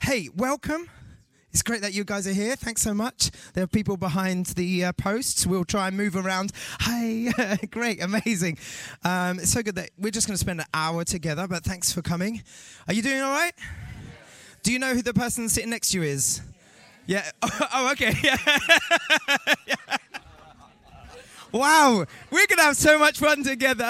Hey, welcome. It's great that you guys are here. Thanks so much. There are people behind the posts. We'll try and move around. Hi. Great. Amazing. It's so good that we're just going to spend an hour together, but thanks for coming. Are you doing all right? Do you know who the person sitting next to you is? Yeah. Oh, okay. Yeah. Wow. We're going to have so much fun together.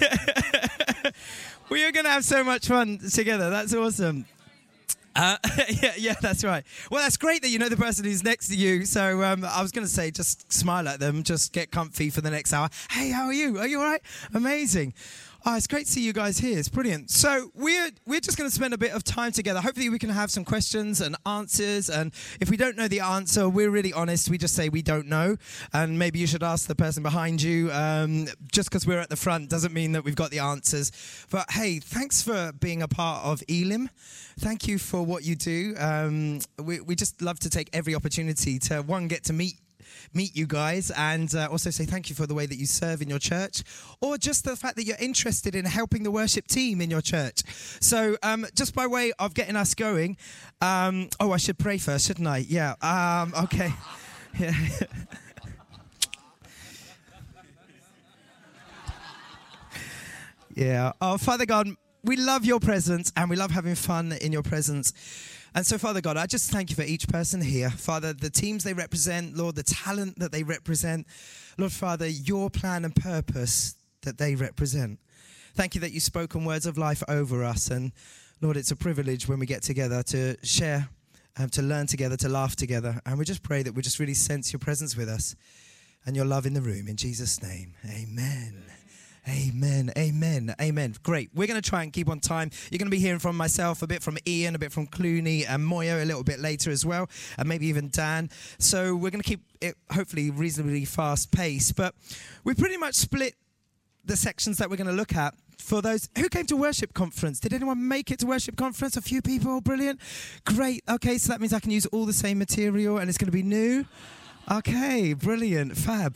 We are going to have so much fun together. That's awesome. Yeah, that's right. Well, that's great that you know the person who's next to you. So I was going to say, just smile at them, just get comfy for the next hour. Hey, how are you? Are you all right? Amazing. Oh, it's great to see you guys here. It's brilliant. So we're just going to spend a bit of time together. Hopefully we can have some questions and answers. And if we don't know the answer, we're really honest. We just say we don't know. And maybe you should ask the person behind you. Just because we're at the front doesn't mean that we've got the answers. But hey, thanks for being a part of Elim. Thank you for what you do. We just love to take every opportunity to, one, get to meet you guys, and also say thank you for the way that you serve in your church, or just the fact that you're interested in helping the worship team in your church. So just by way of getting us going, I should pray first, shouldn't I? Yeah. Okay. Yeah. Yeah. Oh, Father God, we love your presence and we love having fun in your presence. And so, Father God, I just thank you for each person here. Father, the teams they represent, Lord, the talent that they represent. Lord, Father, your plan and purpose that they represent. Thank you that you've spoken words of life over us. And, Lord, it's a privilege when we get together to share, to learn together, to laugh together. And we just pray that we just really sense your presence with us and your love in the room. In Jesus' name, amen. Amen, amen, amen. Great. We're going to try and keep on time. You're going to be hearing from myself, a bit from Ian, a bit from Clooney and Moyo a little bit later as well, and maybe even Dan. So we're going to keep it hopefully reasonably fast paced. But we pretty much split the sections that we're going to look at. For those who came to worship conference, did anyone make it to worship conference? A few people, brilliant. Great. Okay, so that means I can use all the same material and it's going to be new. Okay, brilliant, fab.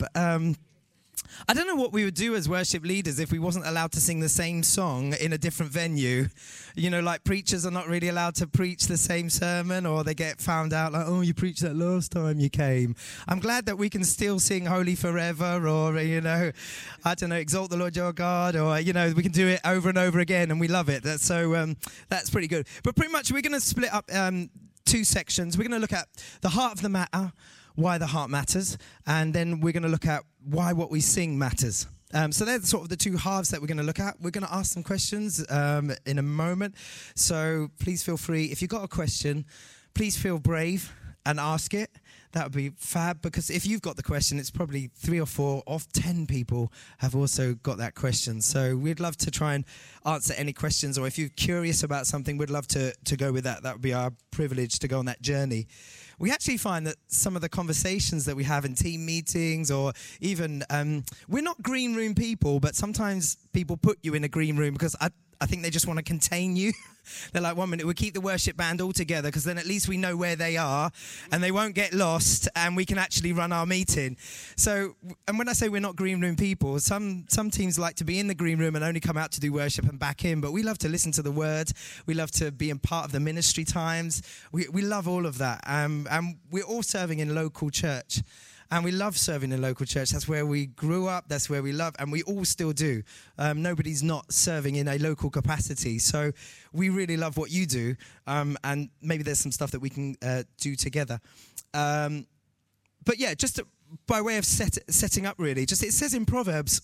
I don't know what we would do as worship leaders if we wasn't allowed to sing the same song in a different venue. You know, like preachers are not really allowed to preach the same sermon, or they get found out like, oh, you preached that last time you came. I'm glad that we can still sing Holy Forever, or, I don't know, Exalt the Lord your God, or, we can do it over and over again, and we love it. That's pretty good. But pretty much we're going to split up two sections. We're going to look at the heart of the matter, why the heart matters, and then we're going to look at why what we sing matters. So they're sort of the two halves that we're going to look at. We're going to ask some questions in a moment. So please feel free. If you've got a question, please feel brave and ask it. That would be fab, because if you've got the question, it's probably 3 or 4 of 10 people have also got that question. So we'd love to try and answer any questions, or if you're curious about something, we'd love to go with that. That would be our privilege to go on that journey. We actually find that some of the conversations that we have in team meetings, or even, we're not green room people, but sometimes people put you in a green room because I think they just want to contain you. They're like, 1 minute, we'll keep the worship band all together because then at least we know where they are and they won't get lost and we can actually run our meeting. So, and when I say we're not green room people, some teams like to be in the green room and only come out to do worship and back in, but we love to listen to the word. We love to be in part of the ministry times. We love all of that. And we're all serving in local church. And we love serving in local church. That's where we grew up. That's where we love. And we all still do. Nobody's not serving in a local capacity. So we really love what you do. And maybe there's some stuff that we can do together. But yeah, just by way of setting up really, it says in Proverbs,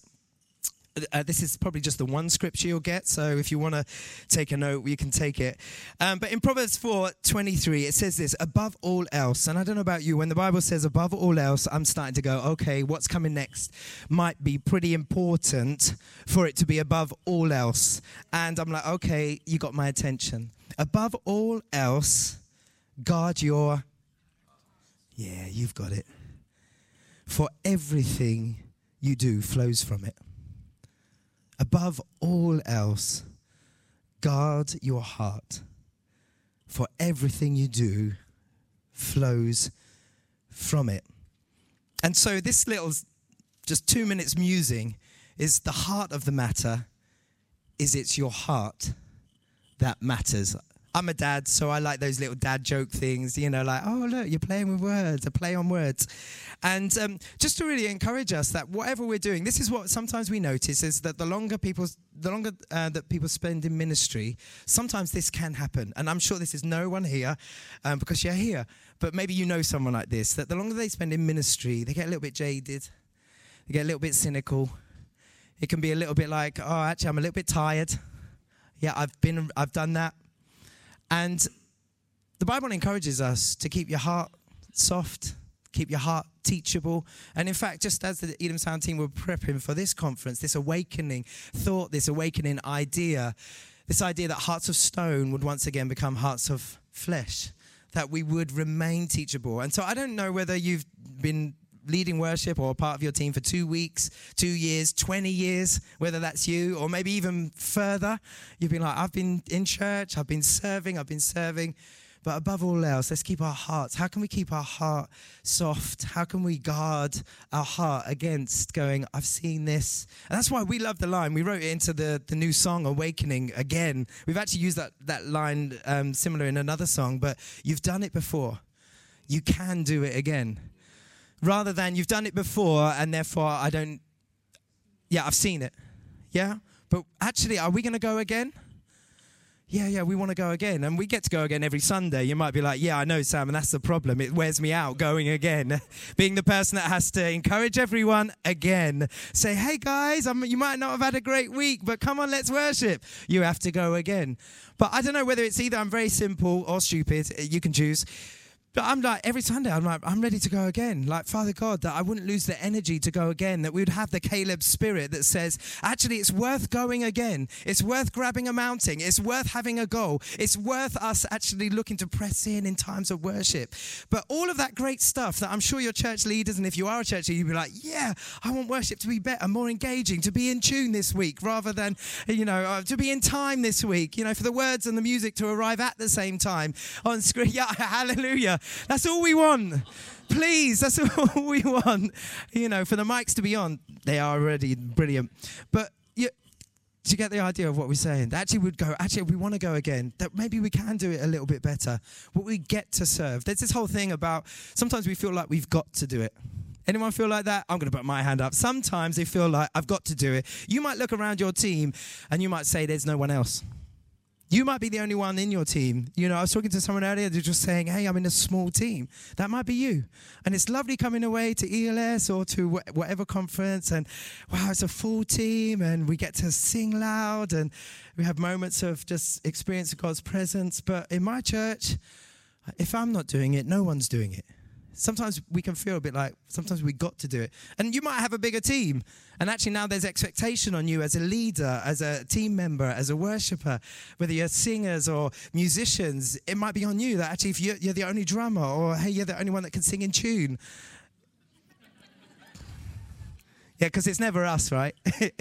this is probably just the one scripture you'll get, so if you want to take a note, you can take it. But in Proverbs 4:23, it says this, above all else, and I don't know about you, when the Bible says above all else, I'm starting to go, okay, what's coming next might be pretty important for it to be above all else. And I'm like, okay, you got my attention. Above all else, guard your... Yeah, you've got it. For everything you do flows from it. Above all else, guard your heart, for everything you do flows from it. And so this little, just 2 minutes musing is the heart of the matter, is it's your heart that matters. I'm a dad, so I like those little dad joke things, like, oh, look, you're playing with words, a play on words. And just to really encourage us that whatever we're doing, this is what sometimes we notice, is that the longer that people spend in ministry, sometimes this can happen. And I'm sure this is no one here because you're here. But maybe you know someone like this, that the longer they spend in ministry, they get a little bit jaded. They get a little bit cynical. It can be a little bit like, oh, actually, I'm a little bit tired. Yeah, I've done that. And the Bible encourages us to keep your heart soft, keep your heart teachable. And in fact, just as the Eden Sound team were prepping for this conference, this awakening thought, this awakening idea, this idea that hearts of stone would once again become hearts of flesh, that we would remain teachable. And so I don't know whether you've been leading worship or part of your team for 2 weeks, 2 years, 20 years, whether that's you, or maybe even further. You've been like, I've been in church, I've been serving. But above all else, let's keep our hearts. How can we keep our heart soft? How can we guard our heart against going, I've seen this? And that's why we love the line. We wrote it into the new song, Awakening, again. We've actually used that line similar in another song, but you've done it before. You can do it again. Rather than you've done it before and therefore I've seen it. Yeah? But actually, are we going to go again? Yeah, we want to go again. And we get to go again every Sunday. You might be like, yeah, I know, Sam, and that's the problem. It wears me out going again. Being the person that has to encourage everyone again. Say, hey, guys, you might not have had a great week, but come on, let's worship. You have to go again. But I don't know whether it's either I'm very simple or stupid. You can choose. But I'm like, every Sunday, I'm ready to go again. Like, Father God, that I wouldn't lose the energy to go again, that we would have the Caleb spirit that says, actually, it's worth going again. It's worth grabbing a mountain. It's worth having a goal. It's worth us actually looking to press in times of worship. But all of that great stuff that I'm sure your church leaders, and if you are a church leader, you'd be like, yeah, I want worship to be better, more engaging, to be in tune this week, rather than, to be in time this week, for the words and the music to arrive at the same time on screen. Yeah, hallelujah. That's all we want. Please, that's all we want. For the mics to be on. They are already brilliant. But do you get the idea of what we're saying? That we want to go again. That maybe we can do it a little bit better. But we get to serve. There's this whole thing about sometimes we feel like we've got to do it. Anyone feel like that? I'm going to put my hand up. Sometimes they feel like I've got to do it. You might look around your team and you might say there's no one else. You might be the only one in your team. I was talking to someone earlier, they're just saying, hey, I'm in a small team. That might be you. And it's lovely coming away to ELS or to whatever conference, and wow, it's a full team, and we get to sing loud, and we have moments of just experience of God's presence. But in my church, if I'm not doing it, no one's doing it. Sometimes we can feel a bit like, sometimes we got to do it. And you might have a bigger team. And actually now there's expectation on you as a leader, as a team member, as a worshiper, whether you're singers or musicians. It might be on you that actually if you're the only drummer, or hey, you're the only one that can sing in tune. Yeah, because it's never us, right?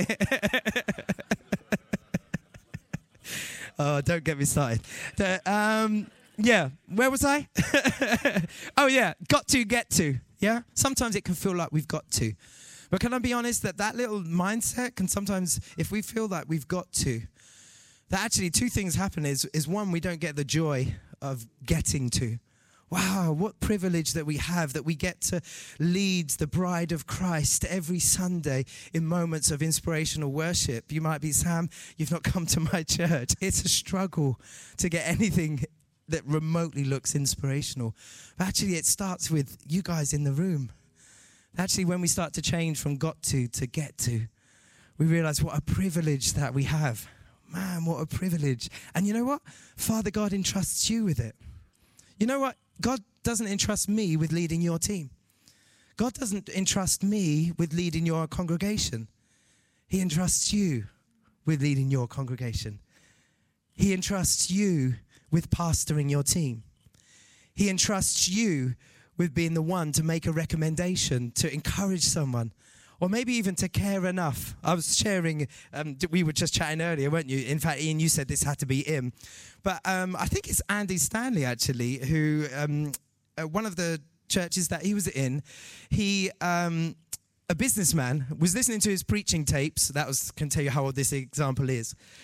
Oh, don't get me started. Yeah, where was I? Oh, yeah, got to get to, yeah? Sometimes it can feel like we've got to. But can I be honest that little mindset can sometimes, if we feel like we've got to, that actually two things happen is one, we don't get the joy of getting to. Wow, what privilege that we have, that we get to lead the bride of Christ every Sunday in moments of inspirational worship. You might be, Sam, you've not come to my church. It's a struggle to get anything that remotely looks inspirational. But actually, it starts with you guys in the room. Actually, when we start to change from got to get to, we realize what a privilege that we have. Man, what a privilege. And you know what? Father God entrusts you with it. You know what? God doesn't entrust me with leading your team. God doesn't entrust me with leading your congregation. He entrusts you with leading your congregation. He entrusts you with pastoring your team. He entrusts you with being the one to make a recommendation, to encourage someone, or maybe even to care enough. I was sharing, we were just chatting earlier, weren't you? In fact, Ian, you said this had to be him. But I think it's Andy Stanley, actually, who, one of the churches that he was in, he, a businessman, was listening to his preaching tapes. Can tell you how old this example is.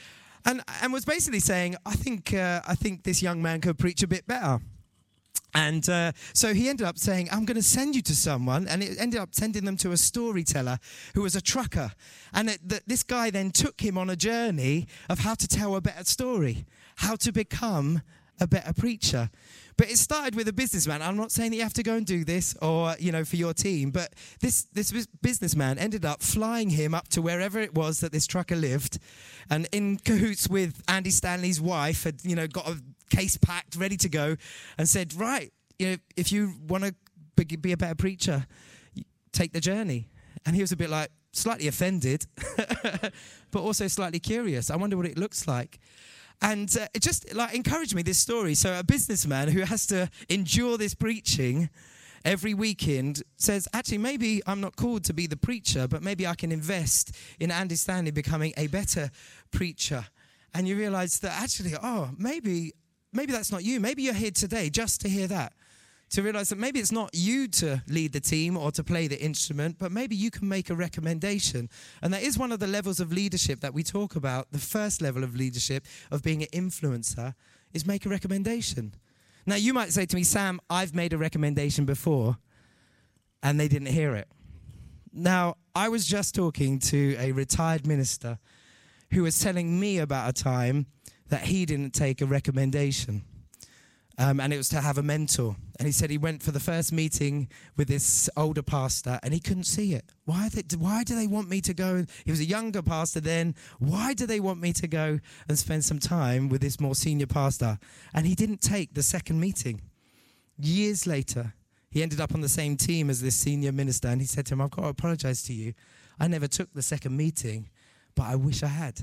and was basically saying, I think this young man could preach a bit better. And so he ended up saying, I'm going to send you to someone. And it ended up sending them to a storyteller who was a trucker. And this guy then took him on a journey of how to tell a better story, how to become a better preacher. But it started with a businessman. I'm not saying that you have to go and do this or, for your team. But this businessman ended up flying him up to wherever it was that this trucker lived. And in cahoots with Andy Stanley's wife had, got a case packed, ready to go, and said, right, if you want to be a better preacher, take the journey. And he was a bit like, slightly offended, but also slightly curious. I wonder what it looks like. And it just encouraged me, this story. So a businessman who has to endure this preaching every weekend says, actually, maybe I'm not called to be the preacher, but maybe I can invest in Andy Stanley becoming a better preacher. And you realize that actually, maybe that's not you. Maybe you're here today just to hear that. To realize that maybe it's not you to lead the team or to play the instrument, but maybe you can make a recommendation. And that is one of the levels of leadership that we talk about. The first level of leadership, of being an influencer, is make a recommendation. Now, you might say to me, Sam, I've made a recommendation before, and they didn't hear it. Now, I was just talking to a retired minister who was telling me about a time that he didn't take a recommendation. And it was to have a mentor. And he said he went for the first meeting with this older pastor and he couldn't see it. Why do they want me to go? He was a younger pastor then. Why do they want me to go and spend some time with this more senior pastor? And he didn't take the second meeting. Years later, he ended up on the same team as this senior minister. And he said to him, I've got to apologize to you. I never took the second meeting, but I wish I had.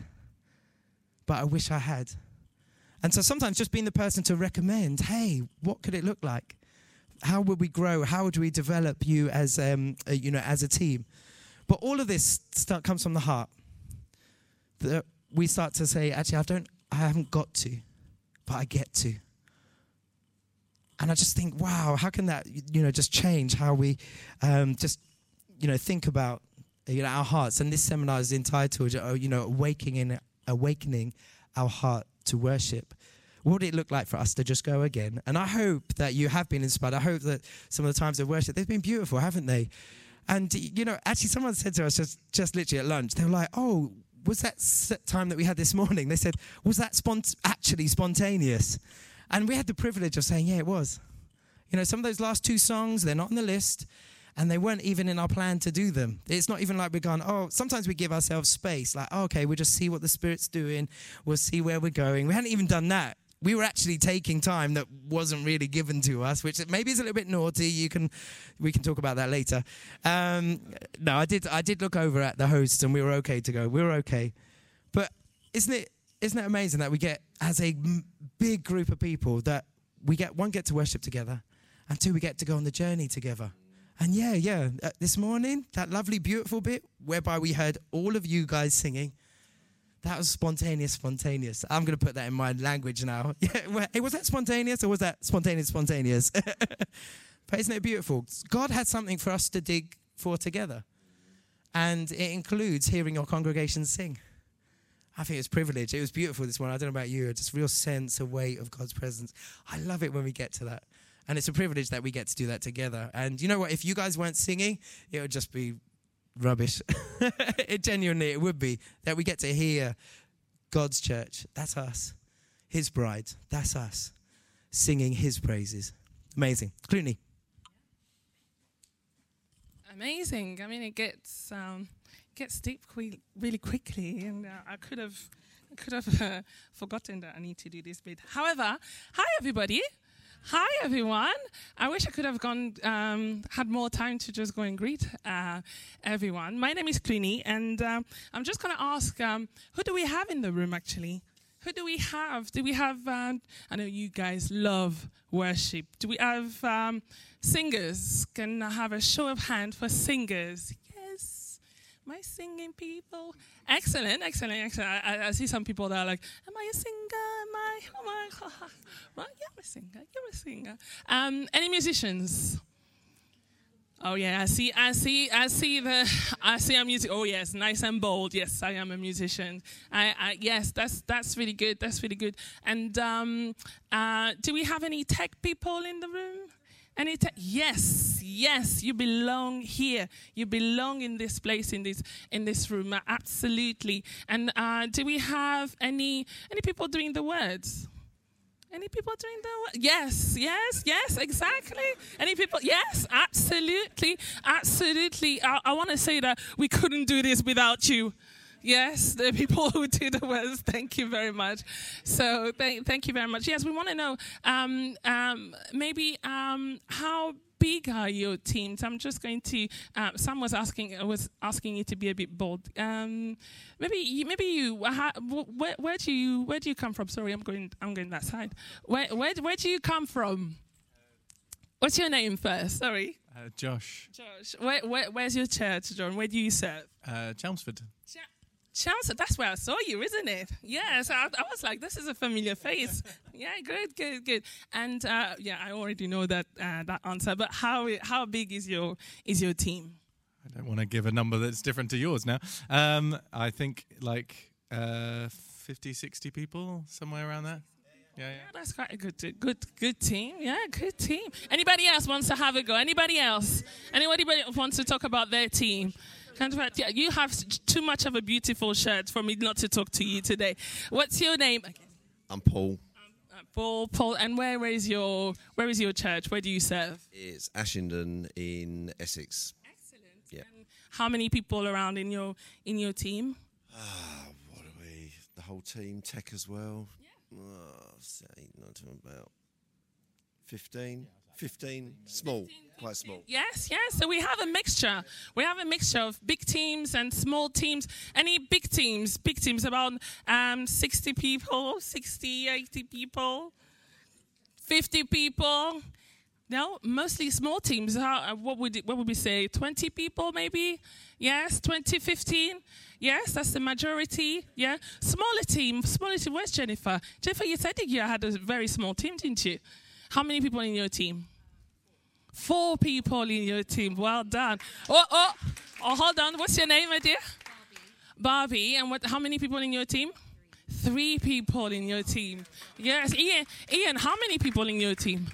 And so sometimes just being the person to recommend, hey, what could it look like? How would we grow? How would we develop you as as a team? But all of this comes from the heart. That we start to say, actually, I haven't got to, but I get to. And I just think, wow, how can that just change how we think about our hearts? And this seminar is entitled, awakening our heart to worship. What would it look like for us to just go again? And I hope that you have been inspired. I hope that some of the times of worship, they've been beautiful, haven't they? And, actually someone said to us just literally at lunch, they were like, oh, was that time that we had this morning? They said, was that actually spontaneous? And we had the privilege of saying, yeah, it was. Some of those last two songs, they're not on the list. And they weren't even in our plan to do them. It's not even like we're going, sometimes we give ourselves space. Like, okay, we'll just see what the Spirit's doing. We'll see where we're going. We hadn't even done that. We were actually taking time that wasn't really given to us, which maybe is a little bit naughty. We can talk about that later. No, I did look over at the hosts and we were okay to go. We were okay. But isn't it amazing that we get, as a big group of people, that we get to worship together, and two, we get to go on the journey together. And this morning, that lovely, beautiful bit whereby we heard all of you guys singing, that was spontaneous. I'm going to put that in my language now. Hey, was that spontaneous or was that spontaneous? But isn't it beautiful? God had something for us to dig for together. And it includes hearing your congregation sing. I think it's a privilege. It was beautiful this morning. I don't know about you, just real sense, a weight of God's presence. I love it when we get to that. And it's a privilege that we get to do that together. And you know what? If you guys weren't singing, it would just be rubbish. It would be. That we get to hear God's church. That's us. His bride. That's us. Singing his praises. Amazing. Clooney. Amazing. I mean, it gets deep really quickly. And I could have forgotten that I need to do this bit. However, hi, everybody. Hi, everyone. I wish I could have had more time to just go and greet everyone. My name is Clooney, and I'm just going to ask, who do we have in the room, actually? Who do we have? Do we have, I know you guys love worship. Do we have singers? Can I have a show of hands for singers? Yes. My singing people. Excellent. I see some people that are like, am I a singer? Well, you're a singer. Any musicians? Oh yeah, I see a music. Oh yes, nice and bold. Yes, I am a musician. Yes, that's really good. That's really good. And do we have any tech people in the room? Any tech? Yes, you belong here. You belong in this place, in this room. Absolutely. And do we have any people doing the words? Any people doing the work? Yes, exactly. Any people? Yes, absolutely. I want to say that we couldn't do this without you. Yes, the people who do the words, thank you very much. So thank you very much. Yes, we want to know maybe how big are your teams? I'm just going to. Sam was asking you to be a bit bold. Maybe you. Where do you come from? Sorry, I'm going that side. Where do you come from? What's your name first? Sorry. Josh. Josh. Where's your church, John? Where do you serve? Chelmsford. Chelmsford, that's where I saw you, isn't it? Yes, I was like, this is a familiar face. Yeah, good. And I already know that answer. But how big is your team? I don't want to give a number that's different to yours now. I think like 50, 60 people, somewhere around that. Yeah. That's quite a good team. Yeah, good team. Anybody else wants to have a go? Anybody else? Anybody wants to talk about their team? You have too much of a beautiful shirt for me not to talk to you today. What's your name? I'm Paul. Paul. And where is your church? Where do you serve? It's Ashenden in Essex. Excellent. Yeah. And how many people around in your team? What are we? The whole team, tech as well. Yeah. Not about 15. 15, small, quite small. Yes. So we have a mixture. We have a mixture of big teams and small teams. Any big teams? Big teams, about 60 people, 60, 80 people, 50 people. No, mostly small teams. What would we say? 20 people maybe? Yes, 20, 15. Yes, that's the majority. Yeah, smaller team. Where's Jennifer? Jennifer, you said you had a very small team, didn't you? How many people in your team? 4 people in your team. Well done. Oh, hold on. What's your name, my dear? Barbie. And how many people in your team? 3 people in your team. Yes. Ian, how many people in your team?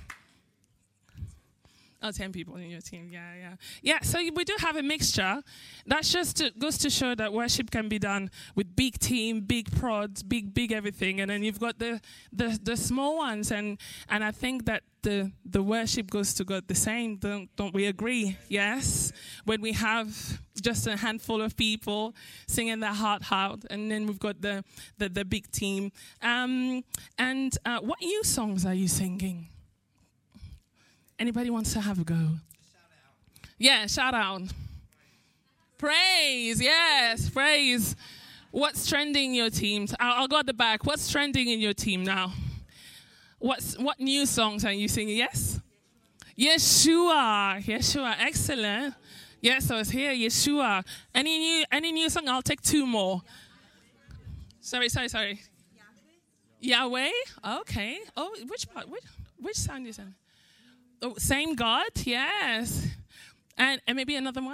10 people in your team, yeah. So we do have a mixture. That just goes to show that worship can be done with big team, big prods, big everything, and then you've got the small ones, and I think that the worship goes to God the same. Don't we agree? Yes. When we have just a handful of people singing their heart out, and then we've got the big team. And what new songs are you singing? Anybody wants to have a go? Yeah, shout out. Praise, yes, praise. What's trending in your teams? I'll go at the back. What's trending in your team now? What new songs are you singing? Yes? Yeshua, excellent. Yes, I was here, Yeshua. Any new song? I'll take 2 more. Sorry. Yahweh? Okay. Oh, which part? Which sound is that? Oh, same God, yes. And maybe another one.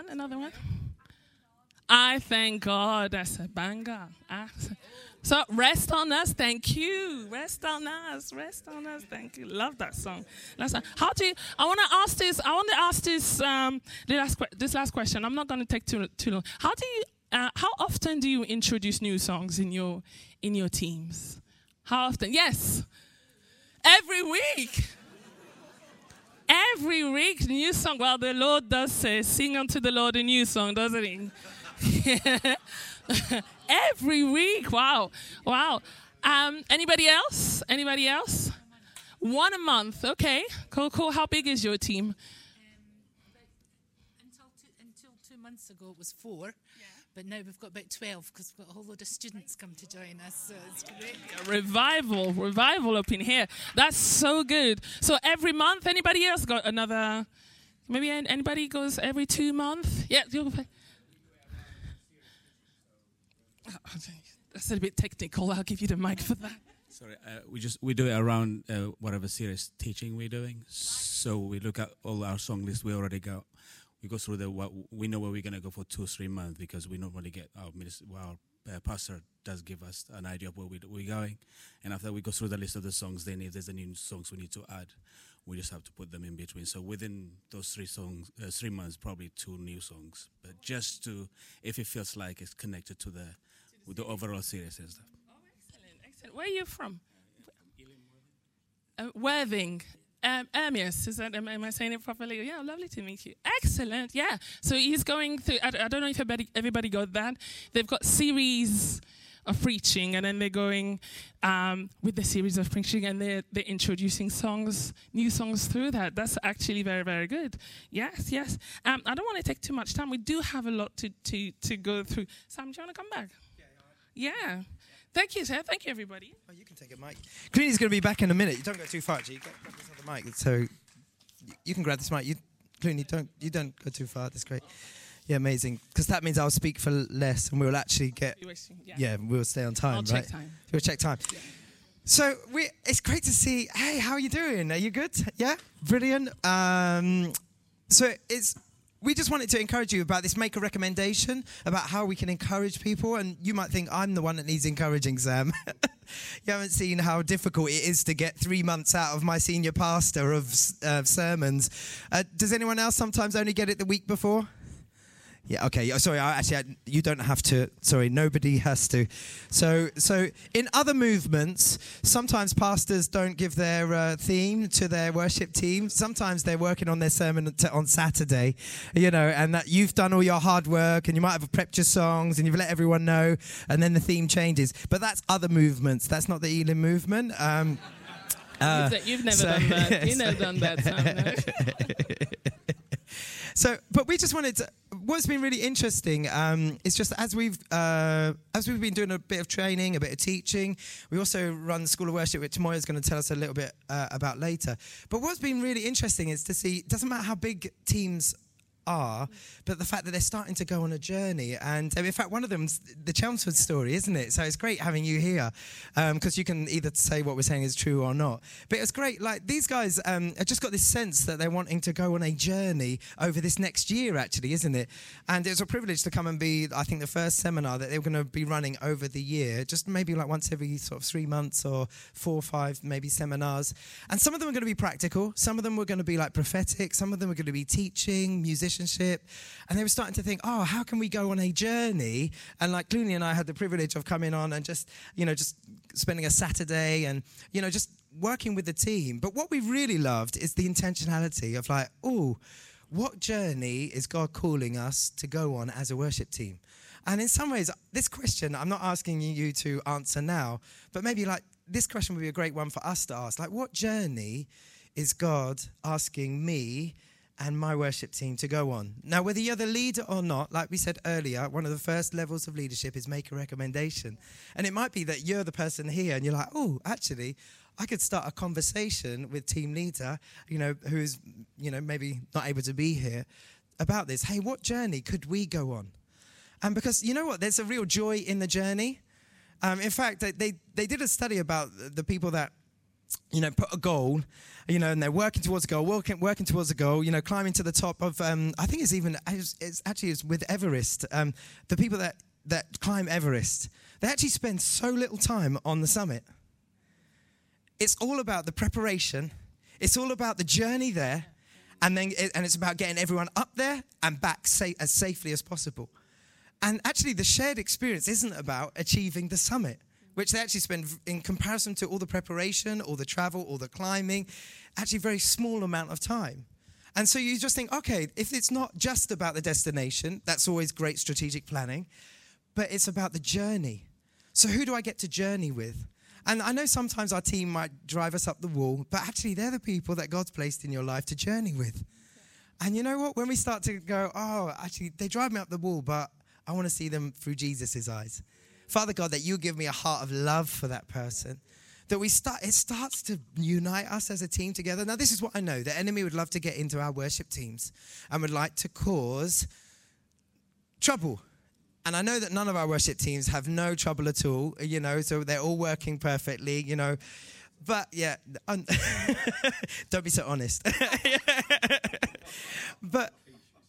I thank God. That's a banger. So rest on us. Thank you. Rest on us. Thank you. Love that song. How do you? I want to ask this last question. I'm not going to take too long. How often do you introduce new songs in your teams? How often? Yes. Every week. Every week, new song. Well, the Lord does say, sing unto the Lord a new song, doesn't he? Every week. Wow. Anybody else? 1 a month. Okay. Cool. How big is your team? Until 2 months ago, it was 4. But now we've got about 12 because we've got a whole load of students come to join us. So it's great. Revival up in here. That's so good. So every month, anybody else got another? Maybe anybody goes every 2 months? Yeah. That's a bit technical. I'll give you the mic for that. Sorry, we do it around whatever series teaching we're doing. So we look at all our song list we already got. we go through we know where we're gonna go for 2 or 3 months, because we normally get our pastor does give us an idea of where we're going, and after we go through the list of the songs, then if there's any new songs we need to add, we just have to put them in between. So within those 3 months, probably 2 new songs, but just to, if it feels like it's connected to the overall series and stuff. Oh, excellent. Where are you from? Worthing. Amias, am I saying it properly? Yeah, lovely to meet you. Excellent, yeah. So he's going through, I don't know if everybody got that. They've got series of preaching, and then they're going with the series of preaching, and they're introducing new songs through that. That's actually very, very good. Yes. I don't want to take too much time. We do have a lot to go through. Sam, do you want to come back? Yeah. Thank you, sir. Thank you, everybody. Oh, you can take it, Mike. Clooney's going to be back in a minute. You don't go too far, actually. Grab this other mic. So you can grab this mic. Clooney, don't go too far. That's great. Yeah, amazing. Because that means I'll speak for less, and we'll actually get. We'll stay on time, I'll right? check time. We'll check time. Yeah. So it's great to see. Hey, how are you doing? Are you good? Yeah, brilliant. We just wanted to encourage you about this, make a recommendation about how we can encourage people. And you might think I'm the one that needs encouraging, Sam. You haven't seen how difficult it is to get 3 months out of my senior pastor of sermons. Does anyone else sometimes only get it the week before? Yeah, okay. Sorry, you don't have to. Sorry, nobody has to. So in other movements, sometimes pastors don't give their theme to their worship team. Sometimes they're working on their sermon on Saturday, and that you've done all your hard work, and you might have prepped your songs, and you've let everyone know, and then the theme changes. But that's other movements. That's not the Elim movement. You've never done that. You've never done that, Sam, no? But we just wanted to. What's been really interesting is just as we've been doing a bit of training, a bit of teaching. We also run the School of Worship, which Moya's going to tell us a little bit about later. But what's been really interesting is to see. It doesn't matter how big teams are, but the fact that they're starting to go on a journey. And in fact, one of them's the Chelmsford story, isn't it? So it's great having you here, because you can either say what we're saying is true or not. But it's great. Like, these guys have just got this sense that they're wanting to go on a journey over this next year, actually, isn't it? And it was a privilege to come and be, I think, the first seminar that they were going to be running over the year, just maybe like once every sort of 3 months or 4 or 5 maybe seminars. And some of them are going to be practical. Some of them were going to be like prophetic. Some of them were going to be teaching, musicianship. And they were starting to think, how can we go on a journey? And like Clooney and I had the privilege of coming on and just spending a Saturday and, just working with the team. But what we really loved is the intentionality of like, what journey is God calling us to go on as a worship team? And in some ways, this question, I'm not asking you to answer now, but maybe like this question would be a great one for us to ask. Like, what journey is God asking me and my worship team to go on? Now, whether you're the leader or not, like we said earlier, one of the first levels of leadership is make a recommendation. And it might be that you're the person here and you're like, actually, I could start a conversation with team leader, who's, maybe not able to be here about this. Hey, what journey could we go on? And because, you know what, there's a real joy in the journey. In fact, they did a study about the people that, put a goal, and they're working towards a goal, working towards a goal, climbing to the top of, I think it's with Everest. The people that climb Everest, they actually spend so little time on the summit. It's all about the preparation. It's all about the journey there. And it's about getting everyone up there and back as safely as possible. And actually the shared experience isn't about achieving the summit, which they actually spend, in comparison to all the preparation, all the travel, all the climbing, actually very small amount of time. And so you just think, okay, if it's not just about the destination, that's always great strategic planning, but it's about the journey. So who do I get to journey with? And I know sometimes our team might drive us up the wall, but actually they're the people that God's placed in your life to journey with. And you know what? When we start to go, actually, they drive me up the wall, but I want to see them through Jesus' eyes. Father God, that you give me a heart of love for that person, that it starts to unite us as a team together. Now, this is what I know. The enemy would love to get into our worship teams and would like to cause trouble. And I know that none of our worship teams have no trouble at all, so they're all working perfectly, But, yeah, don't be so honest. But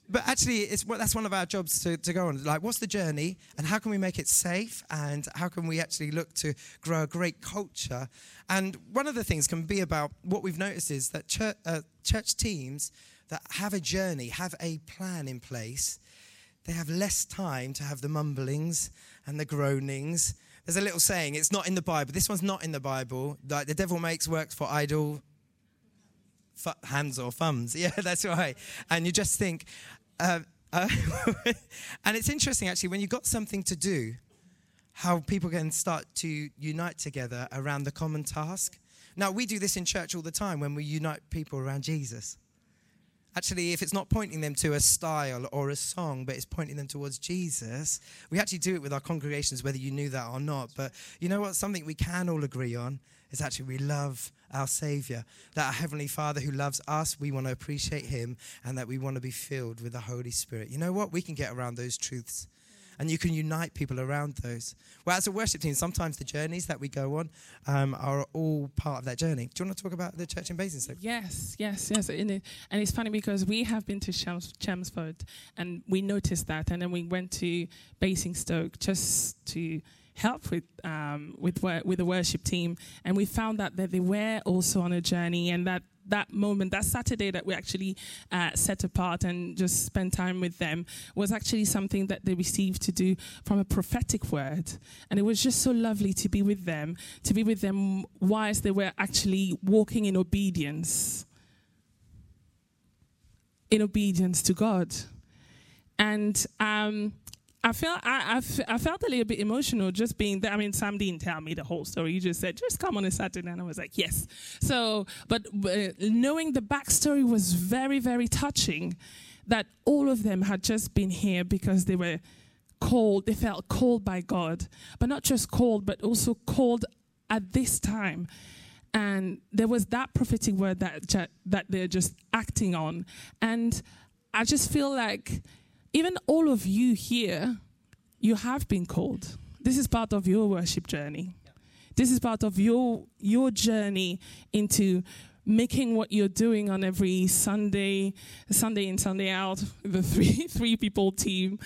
But actually, that's one of our jobs to go on. Like, what's the journey, and how can we make it safe, and how can we actually look to grow a great culture? And one of the things can be about what we've noticed is that church teams that have a journey, have a plan in place, they have less time to have the mumblings and the groanings. There's a little saying, it's not in the Bible. This one's not in the Bible. Like, the devil makes works for idle hands or thumbs. Yeah, that's right. And you just think... and it's interesting, actually, when you've got something to do, how people can start to unite together around the common task. Now, we do this in church all the time when we unite people around Jesus. Actually, if it's not pointing them to a style or a song, but it's pointing them towards Jesus, we actually do it with our congregations, whether you knew that or not. But you know what? Something we can all agree on is actually we love our Saviour, that our Heavenly Father who loves us, we want to appreciate Him, and that we want to be filled with the Holy Spirit. You know what? We can get around those truths, and you can unite people around those. Well, as a worship team, sometimes the journeys that we go on are all part of that journey. Do you want to talk about the church in Basingstoke? Yes. And it's funny because we have been to Chelmsford, and we noticed that, and then we went to Basingstoke just to help with the worship team, and we found that they were also on a journey, and that moment, that Saturday that we actually set apart and just spent time with them was actually something that they received to do from a prophetic word. And it was just so lovely to be with them whilst they were actually walking in obedience to God. And I felt a little bit emotional just being there. I mean, Sam didn't tell me the whole story. You just said, just come on a Saturday. And I was like, yes. So, but knowing the backstory was very, very touching, that all of them had just been here because they were called. They felt called by God, but not just called, but also called at this time. And there was that prophetic word that they're just acting on. And I just feel like even all of you here, you have been called. This is part of your worship journey. Yeah. This is part of your journey into making what you're doing on every Sunday in, Sunday out, the three people team.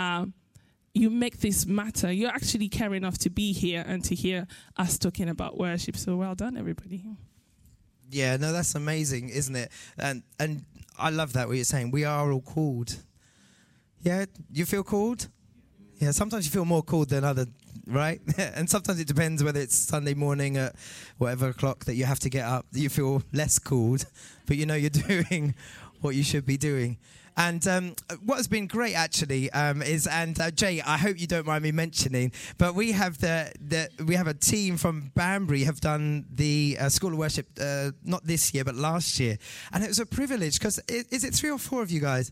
You make this matter. You're actually care enough to be here and to hear us talking about worship. So well done, everybody. Yeah, no, that's amazing, isn't it? And I love that, what you're saying. We are all called. Yeah, you feel called? Yeah, sometimes you feel more called than other, right? And sometimes it depends whether it's Sunday morning at whatever o'clock that you have to get up, that you feel less called, but you know you're doing what you should be doing. And what has been great, actually, is, and Jay, I hope you don't mind me mentioning, but we have we have a team from Banbury have done the School of Worship, not this year, but last year. And it was a privilege, because is it 3 or 4 of you guys?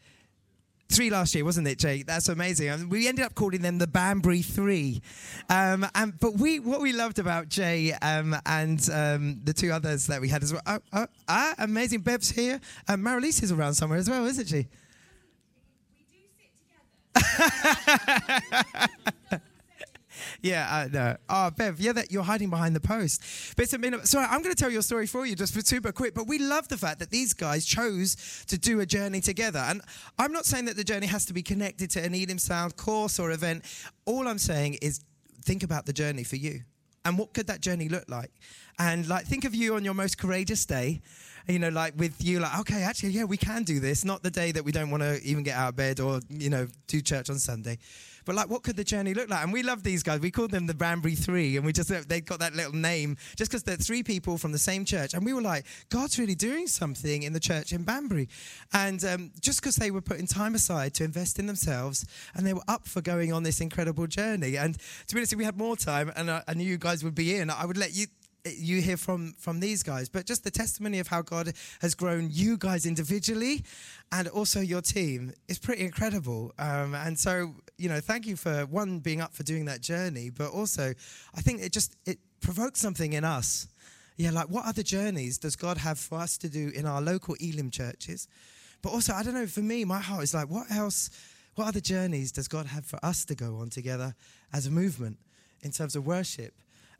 3 last year, wasn't it, Jake? That's amazing. And we ended up calling them the Banbury 3. But what we loved about Jay and the 2 others that we had as well. Amazing. Bev's here. Marilise is around somewhere as well, isn't she? We do sit together. Yeah, I know. Oh, Bev, yeah, you're hiding behind the post. But it's a minute. Sorry, I'm going to tell you a story for you just for super quick. But we love the fact that these guys chose to do a journey together. And I'm not saying that the journey has to be connected to an Elim Sound course or event. All I'm saying is think about the journey for you. And what could that journey look like? And like, think of you on your most courageous day. You know, like with you, like, okay, actually, yeah, we can do this. Not the day that we don't want to even get out of bed or, you know, do church on Sunday. But like, what could the journey look like? And we love these guys. We called them the Banbury 3, and they got that little name just because they're 3 people from the same church. And we were like, God's really doing something in the church in Banbury. And just because they were putting time aside to invest in themselves, and they were up for going on this incredible journey. And to be honest, if we had more time, and I knew you guys would be in, I would let you hear from these guys, but just the testimony of how God has grown you guys individually and also your team is pretty incredible. And so, you know, thank you for being up for doing that journey, but also I think it provokes something in us. Yeah, like what other journeys does God have for us to do in our local Elim churches? But also, I don't know, for me, my heart is like, what other journeys does God have for us to go on together as a movement in terms of worship?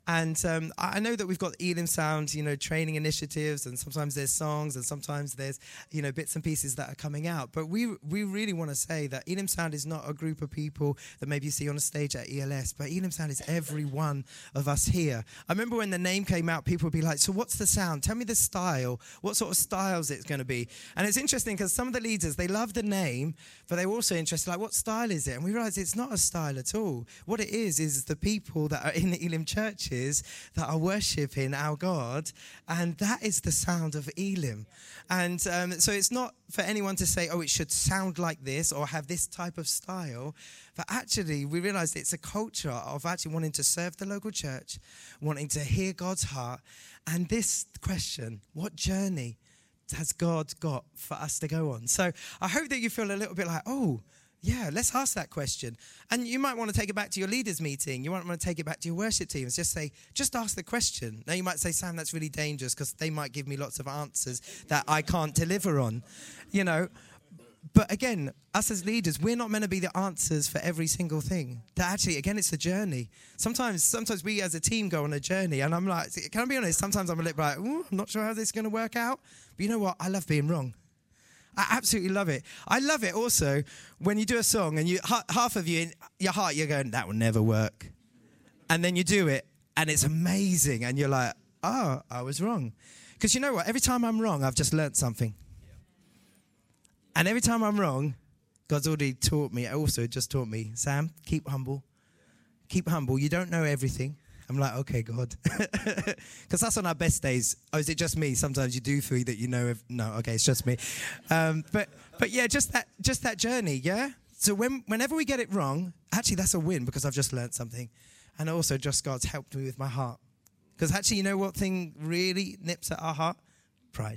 And I know that we've got Elim Sound, training initiatives, and sometimes there's songs, and sometimes there's, bits and pieces that are coming out. But we really want to say that Elim Sound is not a group of people that maybe you see on a stage at ELS, but Elim Sound is every one of us here. I remember when the name came out, people would be like, so what's the sound? Tell me the style. What sort of styles it's going to be? And it's interesting because some of the leaders, they love the name, but they were also interested, like, what style is it? And we realized it's not a style at all. What it is the people that are in the Elim churches that are worshipping our God, and that is the sound of Elim. And so it's not for anyone to say, oh, it should sound like this or have this type of style, but actually we realized it's a culture of actually wanting to serve the local church, wanting to hear God's heart, and this question, what journey has God got for us to go on? So I hope that you feel a little bit like, oh, yeah, let's ask that question. And you might want to take it back to your leaders meeting. You might want to take it back to your worship teams. Just ask the question. Now you might say, Sam, that's really dangerous because they might give me lots of answers that I can't deliver on, But again, us as leaders, we're not meant to be the answers for every single thing. That actually, again, it's a journey. Sometimes we as a team go on a journey, and I'm like, can I be honest? Sometimes I'm a little like, I'm not sure how this is going to work out. But you know what? I love being wrong. I absolutely love it. I love it also when you do a song and half of you in your heart, you're going, that will never work. And then you do it and it's amazing. And you're like, oh, I was wrong. Because you know what? Every time I'm wrong, I've just learnt something. And every time I'm wrong, God's already taught me, Sam, keep humble. Keep humble. You don't know everything. I'm like, okay, God. Because that's on our best days. Oh, is it just me? Sometimes you do feel that you know. No, okay, it's just me. But yeah, just that journey, yeah? So whenever we get it wrong, actually that's a win because I've just learned something. And also just God's helped me with my heart. Because actually, you know what thing really nips at our heart? Pride.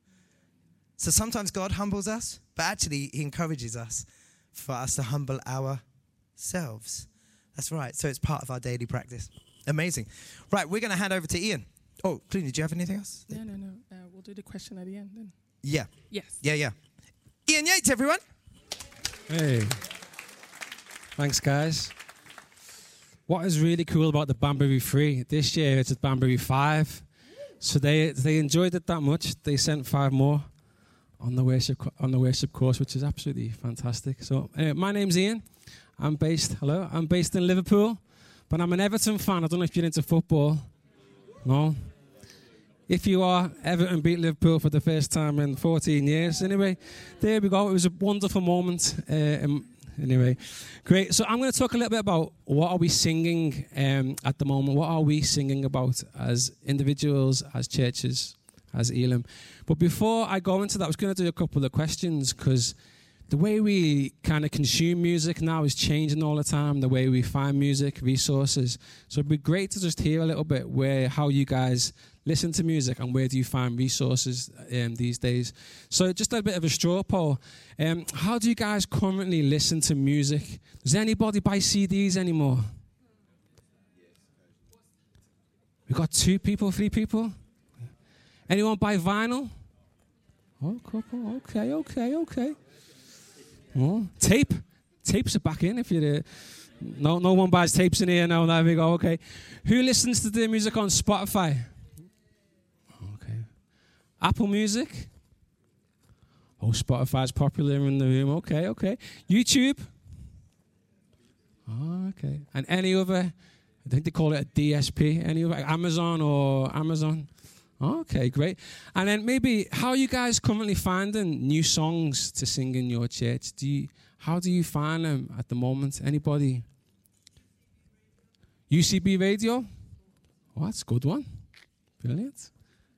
So sometimes God humbles us, but actually he encourages us for us to humble ourselves. That's right. So it's part of our daily practice. Amazing. Right, we're going to hand over to Ian. Oh, Clooney, do you have anything else? No. We'll do the question at the end then. Yeah. Yes. Yeah. Ian Yates, everyone. Hey. Thanks, guys. What is really cool about the Banbury 3, this year it's at Banbury 5. So they enjoyed it that much. They sent 5 more on the worship course, which is absolutely fantastic. So my name's Ian. I'm based in Liverpool. But I'm an Everton fan. I don't know if you're into football. No? If you are, Everton beat Liverpool for the first time in 14 years. Anyway, there we go. It was a wonderful moment. Anyway, great. So I'm going to talk a little bit about what are we singing at the moment. What are we singing about as individuals, as churches, as Elim. But before I go into that, I was going to do a couple of questions because the way we kind of consume music now is changing all the time, the way we find music, resources. So it'd be great to just hear a little bit how you guys listen to music and where do you find resources these days. So just a bit of a straw poll. How do you guys currently listen to music? Does anybody buy CDs anymore? We've got 2 people, 3 people. Anyone buy vinyl? Oh, couple. Okay. Oh, tape. Tapes are back in. If you're no one buys tapes in here now. There we go. Okay. Who listens to the music on Spotify? Okay. Apple Music. Oh, Spotify's popular in the room. Okay. YouTube. Oh, okay. And any other? I think they call it a DSP. Any other? Amazon. Okay, great. And then maybe how are you guys currently finding new songs to sing in your church? How do you find them at the moment? Anybody? UCB Radio? Oh, that's a good one. Brilliant.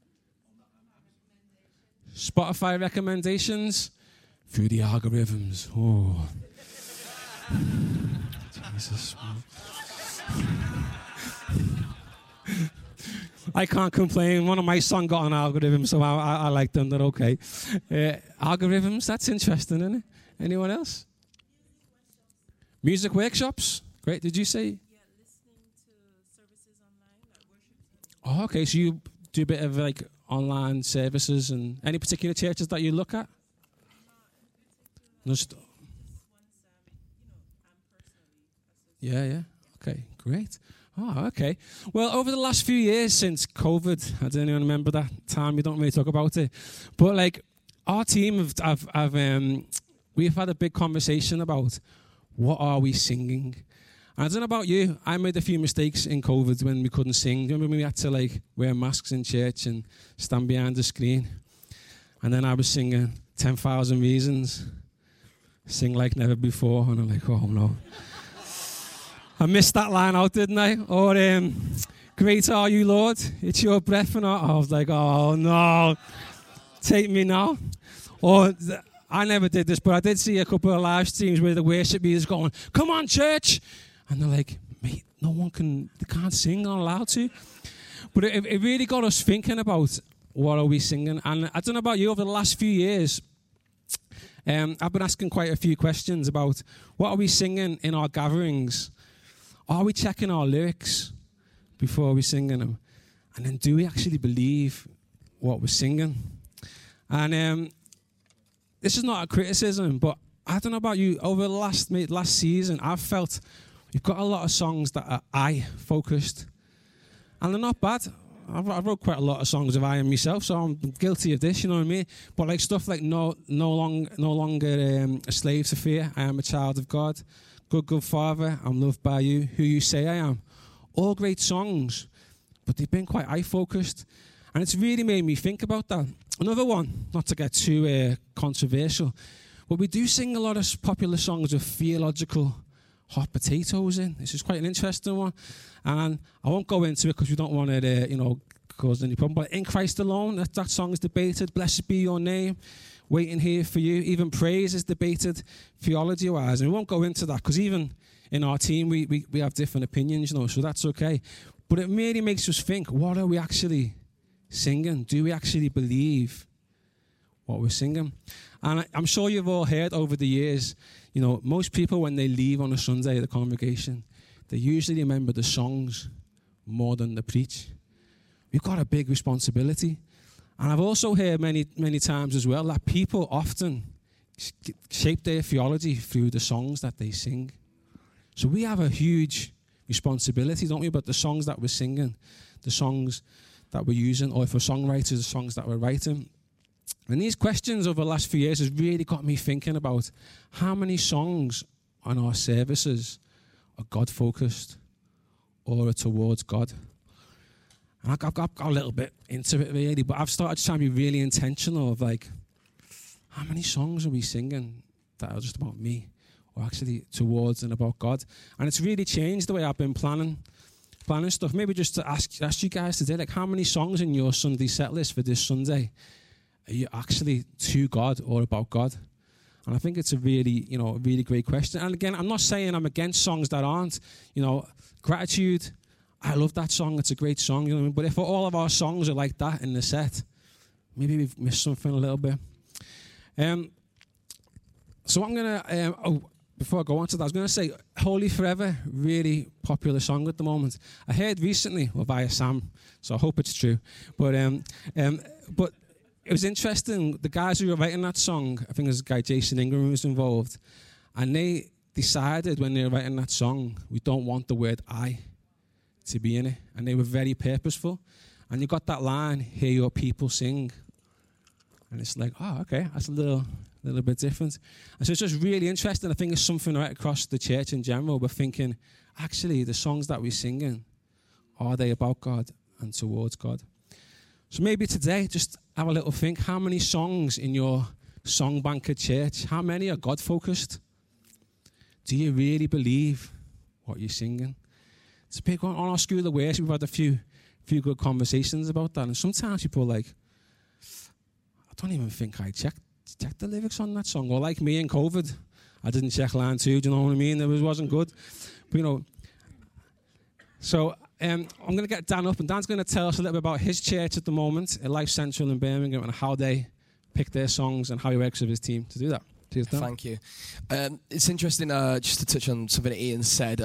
Spotify recommendations through the algorithms. Oh. Jesus. I can't complain. One of my songs got an algorithm, so I like them. They're okay. Algorithms, that's interesting, isn't it? Anyone else? Music workshops. Great. Did you say? Yeah, listening to services online, like worship. Oh, okay. So you do a bit of like online services and any particular churches that you look at? Just. Yeah. Okay, great. Oh, okay. Well, over the last few years since COVID, I don't even remember that time. We don't really talk about it, but like our team we've had a big conversation about what are we singing. And I don't know about you. I made a few mistakes in COVID when we couldn't sing. Do you remember when we had to like wear masks in church and stand behind the screen? And then I was singing 10,000 Reasons, sing like never before, and I'm like, oh no. I missed that line out, didn't I? Or, great are you, Lord, it's your breath and I was like, oh no, take me now. Or, I never did this, but I did see a couple of live streams where the worship leaders going, come on, church. And they're like, mate, they can't sing, they're not allowed to. But it really got us thinking about what are we singing. And I don't know about you, over the last few years, I've been asking quite a few questions about what are we singing in our gatherings. Are we checking our lyrics before we're singing them? And then do we actually believe what we're singing? And this is not a criticism, but I don't know about you. Over the last season, I've felt we've got a lot of songs that are I-focused. And they're not bad. I wrote quite a lot of songs of I am myself, so I'm guilty of this, you know what I mean? But like stuff like no longer a slave to fear, I am a child of God. Good Father, I'm loved by you, who you say I am. All great songs, but they've been quite I-focused. And it's really made me think about that. Another one, not to get too controversial, but we do sing a lot of popular songs with theological hot potatoes in. This is quite an interesting one. And I won't go into it because we don't want to, cause any problem. But In Christ Alone, that song is debated. Blessed be your name. Waiting here for you. Even praise is debated theology-wise. And we won't go into that because even in our team, we have different opinions, so that's okay. But it really makes us think, what are we actually singing? Do we actually believe what we're singing? And I'm sure you've all heard over the years, most people when they leave on a Sunday at the congregation, they usually remember the songs more than the preach. We've got a big responsibility. And I've also heard many, many times as well that people often shape their theology through the songs that they sing. So we have a huge responsibility, don't we, about the songs that we're singing, the songs that we're using, or if we're songwriters, the songs that we're writing. And these questions over the last few years has really got me thinking about how many songs on our services are God-focused or are towards God. And I got a little bit into it really, but I've started trying to be really intentional of like, how many songs are we singing that are just about me or actually towards and about God? And it's really changed the way I've been planning stuff. Maybe just to ask you guys today, like how many songs in your Sunday set list for this Sunday are you actually to God or about God? And I think it's a really great question. And again, I'm not saying I'm against songs that aren't. Gratitude, I love that song. It's a great song. You know what I mean? But if all of our songs are like that in the set, maybe we've missed something a little bit. So I'm going to, before I go on to that, I was going to say Holy Forever, really popular song at the moment. I heard recently, via Sam, so I hope it's true. But it was interesting. The guys who were writing that song, I think there's a guy, Jason Ingram, who was involved, and they decided when they were writing that song, we don't want the word I to be in it. And they were very purposeful. And you got that line, hear your people sing. And it's like, oh, okay, that's a little bit different. And so it's just really interesting. I think it's something right across the church in general. We're thinking, actually, the songs that we're singing, are they about God and towards God? So maybe today, just have a little think. How many songs in your song bank at church, how many are God-focused? Do you really believe what you're singing? It's a big one. On our School of Worship, we've had a few good conversations about that. And sometimes people are like, I don't even think I checked the lyrics on that song. Or like me in COVID, I didn't check line 2, do you know what I mean? It wasn't good. But, so I'm going to get Dan up, and Dan's going to tell us a little bit about his church at the moment, at Life Central in Birmingham, and how they pick their songs and how he works with his team to do that. Cheers, Dan. Thank you. It's interesting, just to touch on something that Ian said.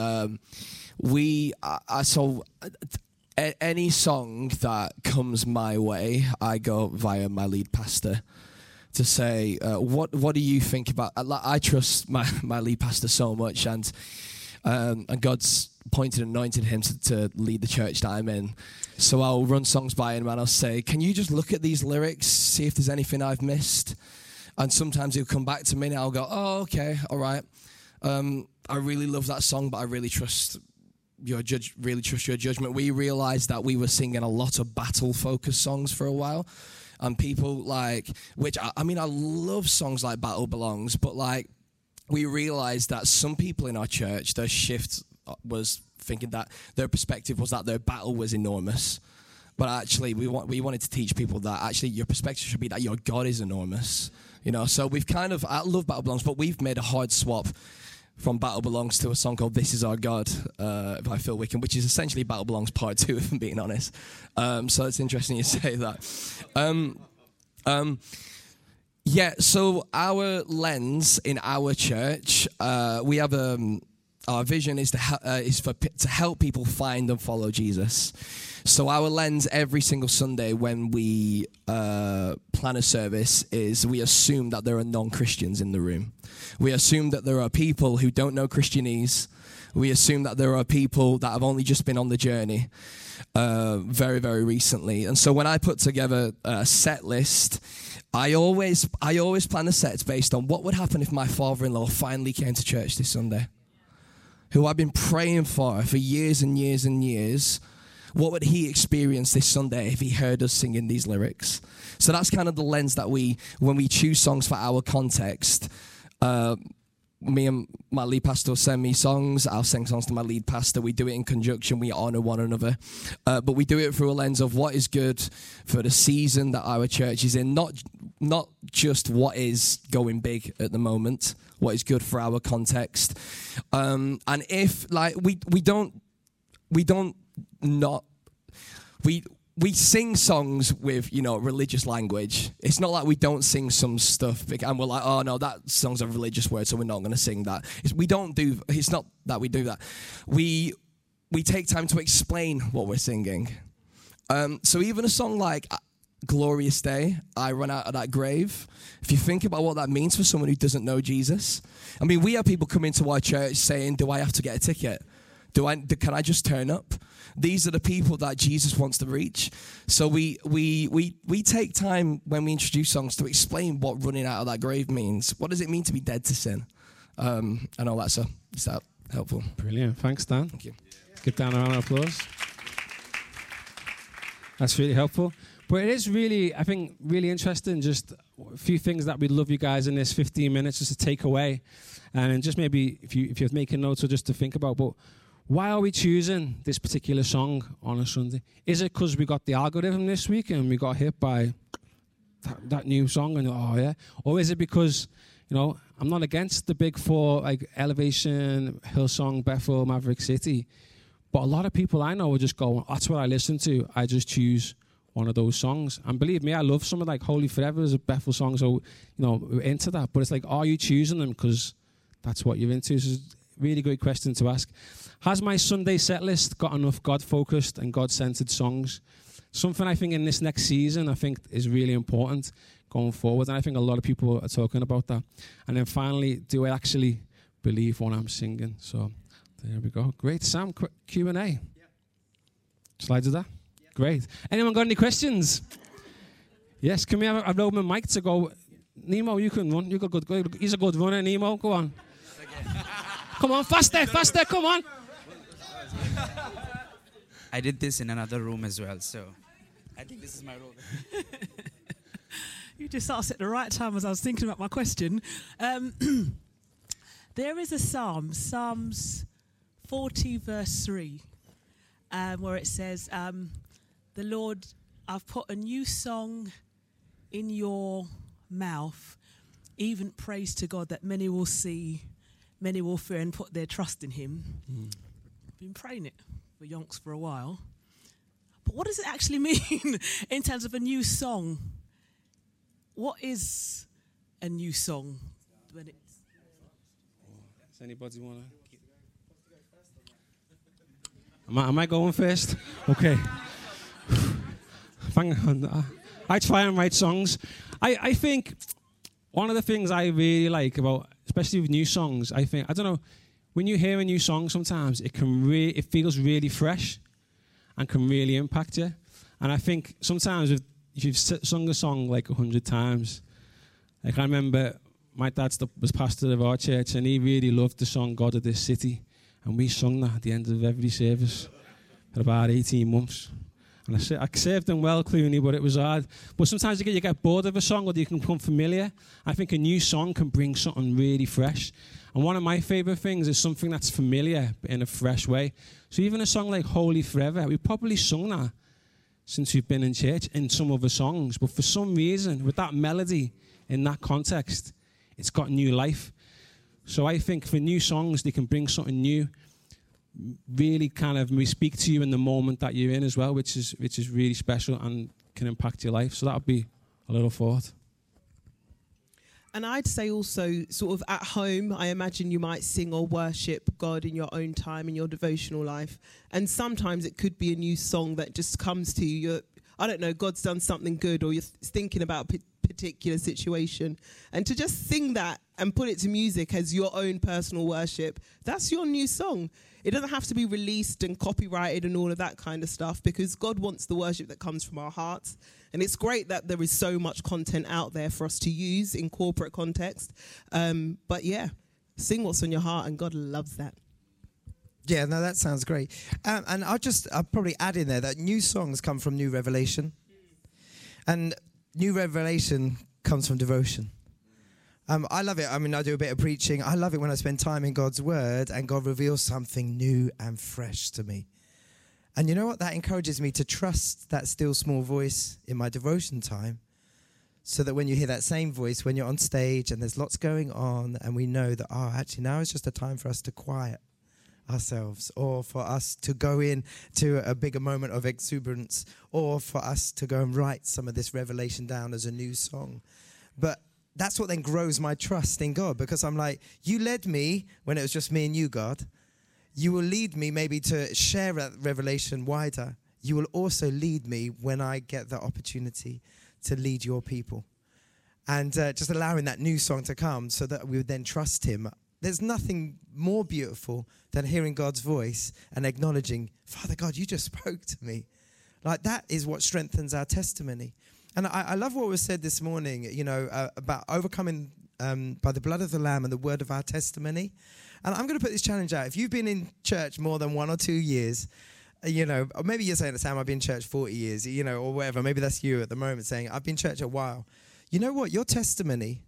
So any song that comes my way, I go via my lead pastor to say, what do you think about? I trust my lead pastor so much, and God's appointed and anointed him to lead the church that I'm in. So I'll run songs by him and I'll say, can you just look at these lyrics, see if there's anything I've missed? And sometimes he'll come back to me and I'll go, oh, okay, all right. I really love that song, but I really trust your judgment. We realized that we were singing a lot of battle-focused songs for a while. And people like, which, I mean, I love songs like Battle Belongs, but like, we realized that some people in our church, their shift was thinking that their perspective was that their battle was enormous. But actually, we wanted to teach people that actually your perspective should be that your God is enormous. You know, so we've I love Battle Belongs, but we've made a hard swap from Battle Belongs to a song called This Is Our God by Phil Wickham, which is essentially Battle Belongs Part 2, if I'm being honest. So it's interesting you say that. Yeah, so our lens in our church, we have our vision is to help people find and follow Jesus. So our lens every single Sunday when we plan a service is we assume that there are non-Christians in the room. We assume that there are people who don't know Christianese. We assume that there are people that have only just been on the journey very, very recently. And so when I put together a set list, I always plan the sets based on what would happen if my father-in-law finally came to church this Sunday, who I've been praying for years and years and years. What would he experience this Sunday if he heard us singing these lyrics? So that's kind of the lens that when we choose songs for our context, me and my lead pastor will send me songs. I'll sing songs to my lead pastor. We do it in conjunction. We honor one another. But we do it through a lens of what is good for the season that our church is in, not just what is going big at the moment, what is good for our context. And if, like, we sing songs with, religious language. It's not like we don't sing some stuff and we're like, oh no, that song's a religious word, so we're not going to sing that. It's not that we do that. We take time to explain what we're singing. So even a song like Glorious Day, I Run Out of That Grave, if you think about what that means for someone who doesn't know Jesus. I mean, we have people come into our church saying, do I have to get a ticket? Can I just turn up? These are the people that Jesus wants to reach. So we take time when we introduce songs to explain what running out of that grave means. What does it mean to be dead to sin? And all that. So is that helpful? Brilliant. Thanks, Dan. Thank you. Give Dan a round of applause. That's really helpful. But it is really, I think, really interesting. Just a few things that we'd love you guys in this 15 minutes just to take away. And just maybe if you're making notes or just to think about, but why are we choosing this particular song on a Sunday? Is it because we got the algorithm this week and we got hit by that new song and oh yeah? Or is it because, I'm not against the big four like Elevation, Hillsong, Bethel, Maverick City, but a lot of people I know will just go, that's what I listen to. I just choose one of those songs. And believe me, I love some of like Holy Forever as a Bethel song, so we're into that. But it's like, are you choosing them because that's what you're into? So it's a really good question to ask. Has my Sunday set list got enough God-focused and God-centered songs? Something I think in this next season, I think is really important going forward. And I think a lot of people are talking about that. And then finally, do I actually believe what I'm singing? So there we go. Great. Sam, Q&A. Yeah. Slides of that? Yeah. Great. Anyone got any questions? Yes, can we have an open mic to go? Nemo, you can run. You got good. He's a good runner, Nemo. Go on. Come on, faster, come on. I did this in another room as well, so I think this is my role. You just asked at the right time as I was thinking about my question. There is a psalm, Psalms 40 verse 3, where it says, the Lord, I've put a new song in your mouth, even praise to God that many will see, many will fear and put their trust in him. I've been praying it for yonks for a while. But what does it actually mean in terms of a new song? What is a new song? Does anybody want to? Am I going first? Okay. I try and write songs. I think one of the things I really like about, especially with new songs, I don't know, when you hear a new song, sometimes it feels really fresh and can really impact you. And I think sometimes if you've sung a song like 100 times, like I remember my dad was pastor of our church, and he really loved the song God of This City, and we sung that at the end of every service for about 18 months. And I served them well, Clooney, but it was hard. But sometimes you get bored of a song, or you can become familiar. I think a new song can bring something really fresh. And one of my favourite things is something that's familiar but in a fresh way. So even a song like Holy Forever, we've probably sung that since we've been in church in some other songs. But for some reason, with that melody in that context, it's got new life. So I think for new songs, they can bring something new, really kind of speak to you in the moment that you're in as well, which is really special and can impact your life. So that would be a little thought. And I'd say also, sort of at home, I imagine you might sing or worship God in your own time, in your devotional life. And sometimes it could be a new song that just comes to you. I don't know, God's done something good, or you're thinking about a particular situation. And to just sing that and put it to music as your own personal worship, that's your new song. It doesn't have to be released and copyrighted and all of that kind of stuff, because God wants the worship that comes from our hearts. And it's great that there is so much content out there for us to use in corporate context. But yeah, sing what's on your heart, and God loves that. Yeah, no, that sounds great. And I'll probably add in there that new songs come from new revelation. And new revelation comes from devotion. I love it. I mean, I do a bit of preaching. I love it when I spend time in God's word and God reveals something new and fresh to me. And you know what? That encourages me to trust that still small voice in my devotion time, so that when you hear that same voice, when you're on stage and there's lots going on, and we know that, actually now is just a time for us to quiet ourselves, or for us to go in to a bigger moment of exuberance, or for us to go and write some of this revelation down as a new song. But that's what then grows my trust in God, because I'm like, you led me when it was just me and you, God. You will lead me maybe to share that revelation wider. You will also lead me when I get the opportunity to lead your people. And just allowing that new song to come so that we would then trust him. There's nothing more beautiful than hearing God's voice and acknowledging, Father God, you just spoke to me. Like, that is what strengthens our testimony. And I love what was said this morning, about overcoming by the blood of the Lamb and the word of our testimony. And I'm going to put this challenge out. If you've been in church more than 1 or 2 years, or maybe you're saying, Sam, I've been in church 40 years, or whatever. Maybe that's you at the moment saying, I've been in church a while. You know what? Your testimony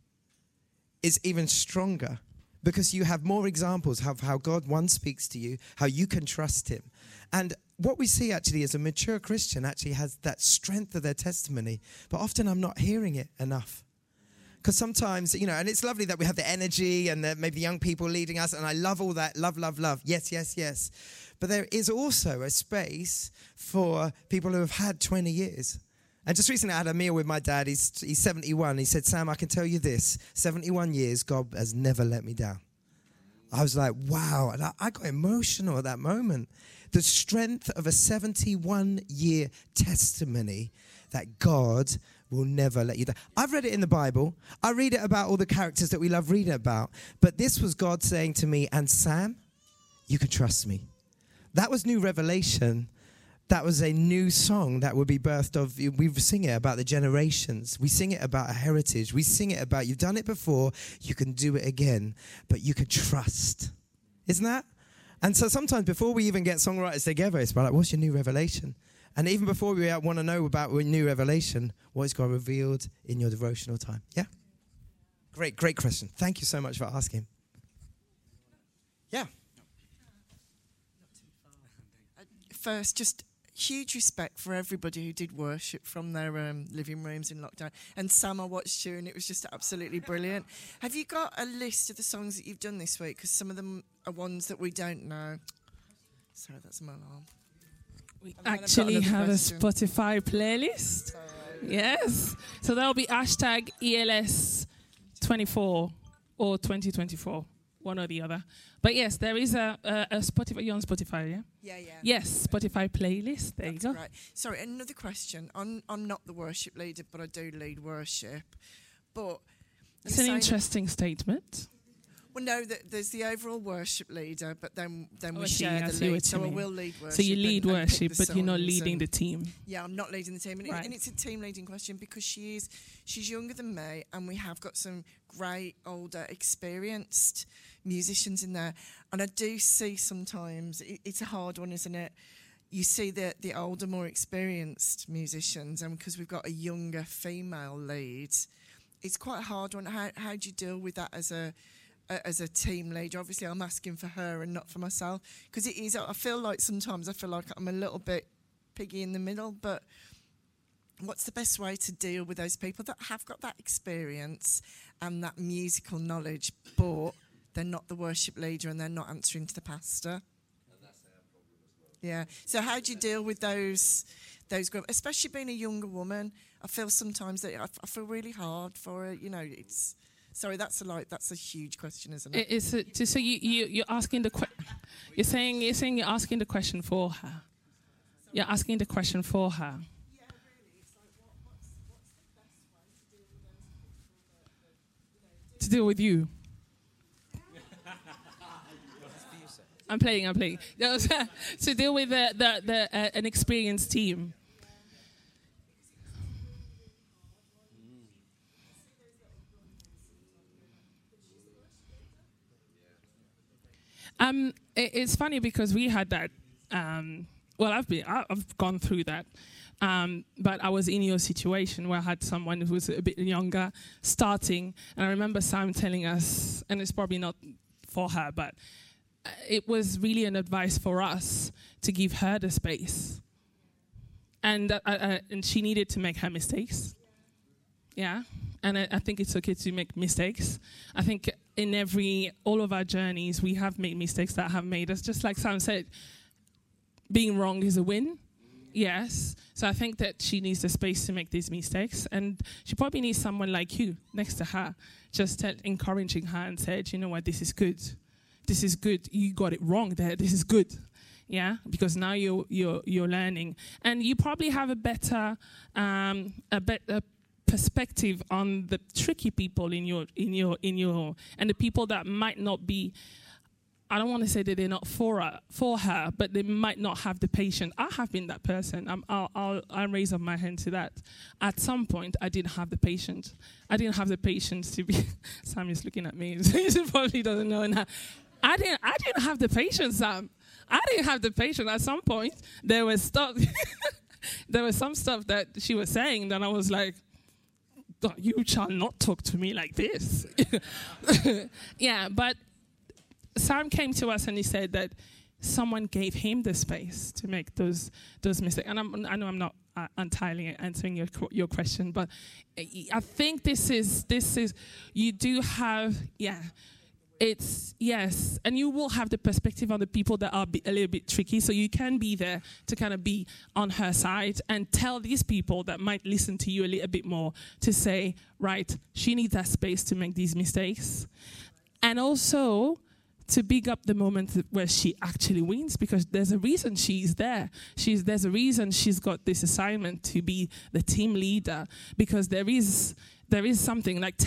is even stronger, because you have more examples of how God, one, speaks to you, how you can trust him. And what we see actually is a mature Christian actually has that strength of their testimony, but often I'm not hearing it enough. Because sometimes, and it's lovely that we have the energy and maybe the young people leading us, and I love all that, love, love, love, yes, yes, yes. But there is also a space for people who have had 20 years. And just recently I had a meal with my dad. He's 71. He said, Sam, I can tell you this, 71 years, God has never let me down. I was like, wow. And I got emotional at that moment. The strength of a 71-year testimony that God will never let you down. I've read it in the Bible. I read it about all the characters that we love reading about. But this was God saying to me, and Sam, you can trust me. That was new revelation. That was a new song that would be birthed of, we sing it about the generations. We sing it about a heritage. We sing it about, you've done it before, you can do it again, but you can trust. Isn't that? And so sometimes before we even get songwriters together, it's about like, what's your new revelation? And even before we want to know about your new revelation, what is God revealed in your devotional time? Yeah? Great question. Thank you so much for asking. Yeah. First, just huge respect for everybody who did worship from their living rooms in lockdown. And Sam, I watched you and it was just absolutely brilliant. Have you got a list of the songs that you've done this week? Because some of them are ones that we don't know. Sorry, that's my alarm. We actually have a Spotify playlist. Yes. So that'll be hashtag ELS24 or 2024. One or the other. But yes, there is a Spotify. You're on Spotify, yeah? Yeah. Yes, Spotify playlist. There you go. Right. Sorry, another question. I'm not the worship leader, but I do lead worship. But it's an interesting statement. Well, no, there's the overall worship leader, but then we I share see the what lead. you So I mean. will lead worship. So you lead and pick worship, the but you're not songs leading and- the team. Yeah, I'm not leading the team, and, Right. and it's a team leading question because she's younger than me, and we have got some great older, experienced musicians in there. And I do see sometimes it's a hard one, isn't it? You see the older, more experienced musicians, and because we've got a younger female lead, it's quite a hard one. How do you deal with that as a team leader? Obviously, I'm asking for her and not for myself, because it is. I feel like sometimes I'm a little bit piggy in the middle, but what's the best way to deal with those people that have got that experience and that musical knowledge, but they're not the worship leader and they're not answering to the pastor? Yeah. So how do you deal with those groups, especially being a younger woman? I feel sometimes that I feel really hard for it. You know, it's sorry. That's a huge question, isn't it? So you're asking you're saying you're asking the question for her. You're asking the question for her. Yeah, really. It's like what's the best way to deal with those people To deal with you. I'm playing. No, to deal with an experienced team. It's funny because we had that. Well, I've gone through that. But I was in your situation where I had someone who was a bit younger starting, and I remember Sam telling us, and it's probably not for her, but it was really an advice for us to give her the space, and she needed to make her mistakes. Yeah, and I think it's okay to make mistakes. I think in all of our journeys, we have made mistakes that have made us, just like Sam said, being wrong is a win. Yes. So I think that she needs the space to make these mistakes. And she probably needs someone like you next to her, just encouraging her and said, you know what, this is good. This is good. You got it wrong there. This is good. Yeah, because now you're learning. And you probably have a better perspective on the tricky people in your and the people that might not be, I don't want to say that they're not for her, but they might not have the patience. I have been that person. I'll raise up my hand to that. At some point, I didn't have the patience. I didn't have the patience to be. Sam is looking at me. He probably doesn't know now. I didn't have the patience, Sam. I didn't have the patience. At some point, there was stuff. There was some stuff that she was saying that I was like, you shall not talk to me like this. Yeah, but Sam came to us and he said that someone gave him the space to make those mistakes. And I know I'm not entirely answering your question, but I think this is you do have, yeah, it's, yes, and you will have the perspective on the people that are a little bit tricky, so you can be there to kind of be on her side and tell these people that might listen to you a little bit more to say, right, she needs that space to make these mistakes. And also to big up the moment where she actually wins, because there's a reason she's there. There's a reason she's got this assignment to be the team leader, because there is something like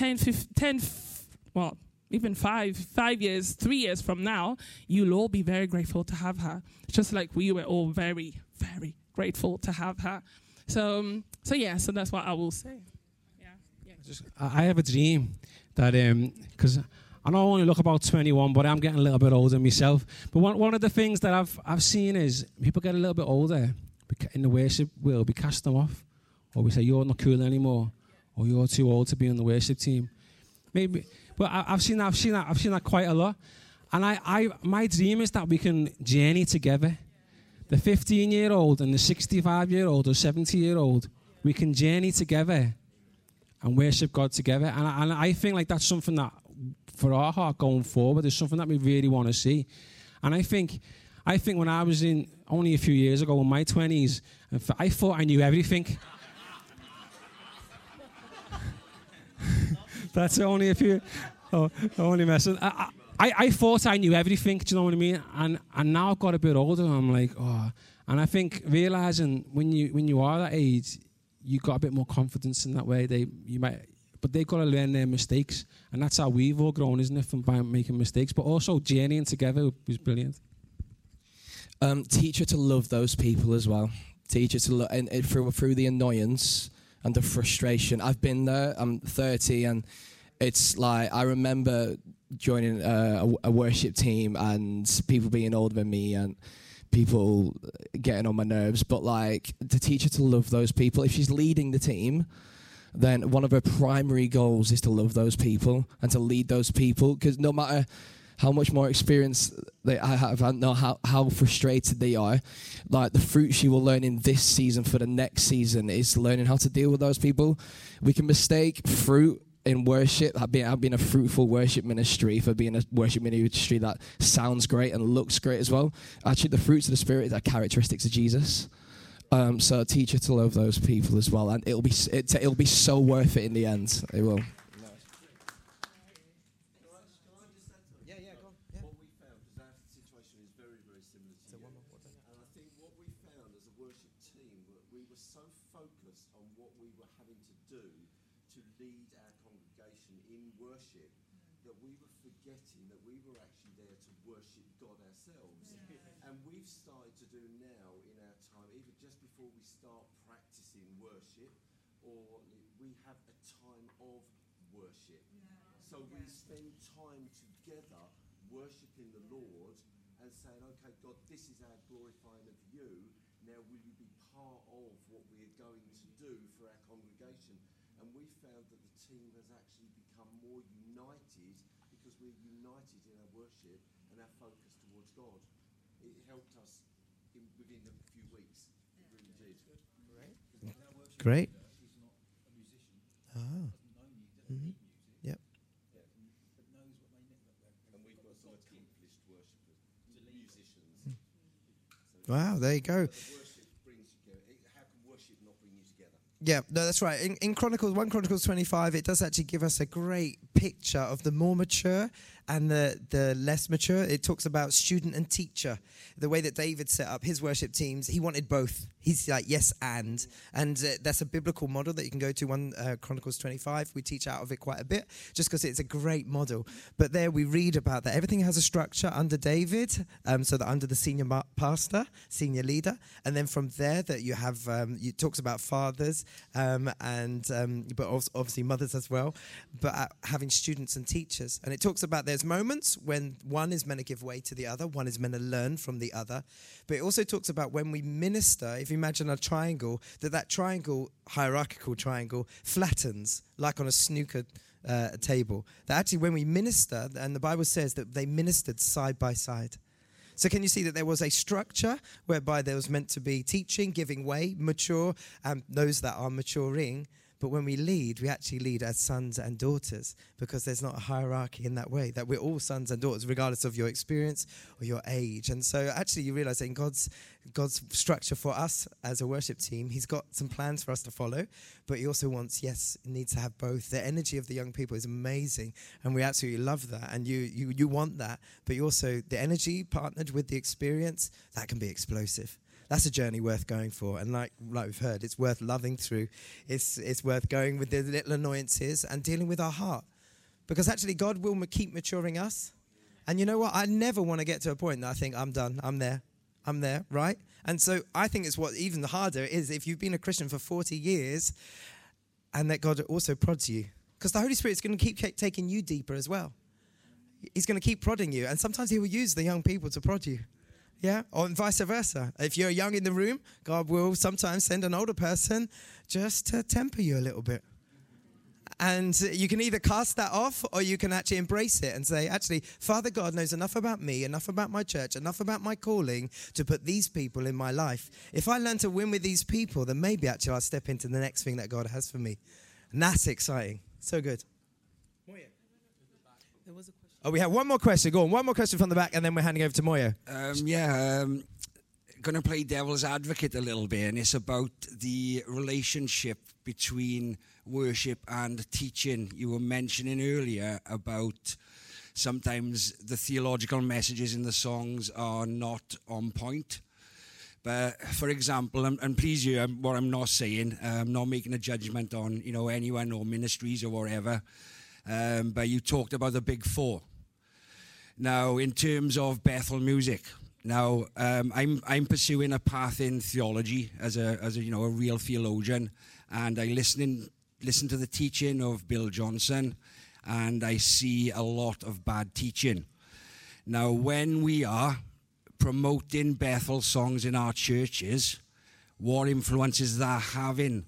5 years, 3 years from now, you'll all be very grateful to have her. Just like we were all very, very grateful to have her. So that's what I will say. Yeah. I have a dream that, because I know I only look about 21, but I'm getting a little bit older myself. But one of the things that I've seen is people get a little bit older in the worship world, we cast them off, or we say you're not cool anymore, or you're too old to be on the worship team. Maybe, but I've seen that quite a lot. And my dream is that we can journey together. The 15-year-old and the 65-year-old or 70-year-old, we can journey together and worship God together. And I think like that's something that, for our heart going forward, is something that we really want to see. And I think when I was only a few years ago in my 20s, I thought I knew everything. That's only a few. Only messing. I thought I knew everything. Do you know what I mean? And now I've got a bit older. And I'm like, oh. And I think realizing when you are that age, you got a bit more confidence in that way. You might but they've got to learn their mistakes. And that's how we've all grown, isn't it, from by making mistakes, but also journeying together was brilliant. Teach her to love those people as well. Teach her to love, and through the annoyance and the frustration. I've been there. I'm 30, and it's like I remember joining a worship team and people being older than me and people getting on my nerves. But like to teach her to love those people. If she's leading the team, then one of her primary goals is to love those people and to lead those people. Because no matter how much more experience I have, I know how frustrated they are. Like the fruit she will learn in this season for the next season is learning how to deal with those people. We can mistake fruit in worship, being a fruitful worship ministry for being a worship ministry that sounds great and looks great as well. Actually, the fruits of the Spirit are characteristics of Jesus. So teach her to love those people as well, and it'll be so worth it in the end. It will. So we spend time together worshipping the Lord and saying, okay, God, this is our glorifying of you. Now will you be part of what we're going to do for our congregation? And we found that the team has actually become more united because we're united in our worship and our focus towards God. It helped us within a few weeks. It really did. Great. Ah. Mm-hmm. Yep. And we've got some accomplished worshippers, musicians. Wow, there you go. Worship brings together. How can worship not bring you together? Yeah, no, that's right. In Chronicles 1 Chronicles 25, it does actually give us a great picture of the more mature and the less mature. It talks about student and teacher. The way that David set up his worship teams, he wanted both. He's like, yes, and that's a biblical model that you can go to 1 Chronicles 25. We teach out of it quite a bit just because it's a great model. But there we read about that. Everything has a structure under David, so that under the senior pastor, senior leader. And then from there that you have, it talks about fathers, but also obviously mothers as well, but having students and teachers. And it talks about there's moments when one is meant to give way to the other, one is meant to learn from the other. But it also talks about when we minister, if you imagine a triangle, that triangle, hierarchical triangle, flattens like on a snooker table. That actually when we minister, and the Bible says that they ministered side by side. So can you see that there was a structure whereby there was meant to be teaching, giving way, mature, and those that are maturing. But when we lead, we actually lead as sons and daughters because there's not a hierarchy in that way, that we're all sons and daughters regardless of your experience or your age. And so actually you realize that in God's structure for us as a worship team, he's got some plans for us to follow, but he also wants, it needs to have both. The energy of the young people is amazing, and we absolutely love that, and you want that, but you also, the energy partnered with the experience, that can be explosive. That's a journey worth going for. And like we've heard, it's worth loving through. It's worth going with the little annoyances and dealing with our heart. Because actually God will keep maturing us. And you know what? I never want to get to a point that I think I'm done. I'm there, right? And so I think it's what even harder is if you've been a Christian for 40 years and that God also prods you. Because the Holy Spirit's going to keep taking you deeper as well. He's going to keep prodding you. And sometimes he will use the young people to prod you. Yeah, or vice versa. If you're young in the room, God will sometimes send an older person just to temper you a little bit. And you can either cast that off or you can actually embrace it and say, actually, Father God knows enough about me, enough about my church, enough about my calling to put these people in my life. If I learn to win with these people, then maybe actually I'll step into the next thing that God has for me. And that's exciting. So good. There was a question. Oh, we have one more question. Go on, one more question from the back, and then we're handing over to Moya. Going to play devil's advocate a little bit, and it's about the relationship between worship and teaching. You were mentioning earlier about sometimes the theological messages in the songs are not on point. But for example, and please hear what I'm not saying. I'm not making a judgment on anyone or ministries or whatever. But you talked about the big four. Now, in terms of Bethel music, now I'm pursuing a path in theology as a real theologian, and I listen to the teaching of Bill Johnson, and I see a lot of bad teaching. Now, when we are promoting Bethel songs in our churches, what influence is that having?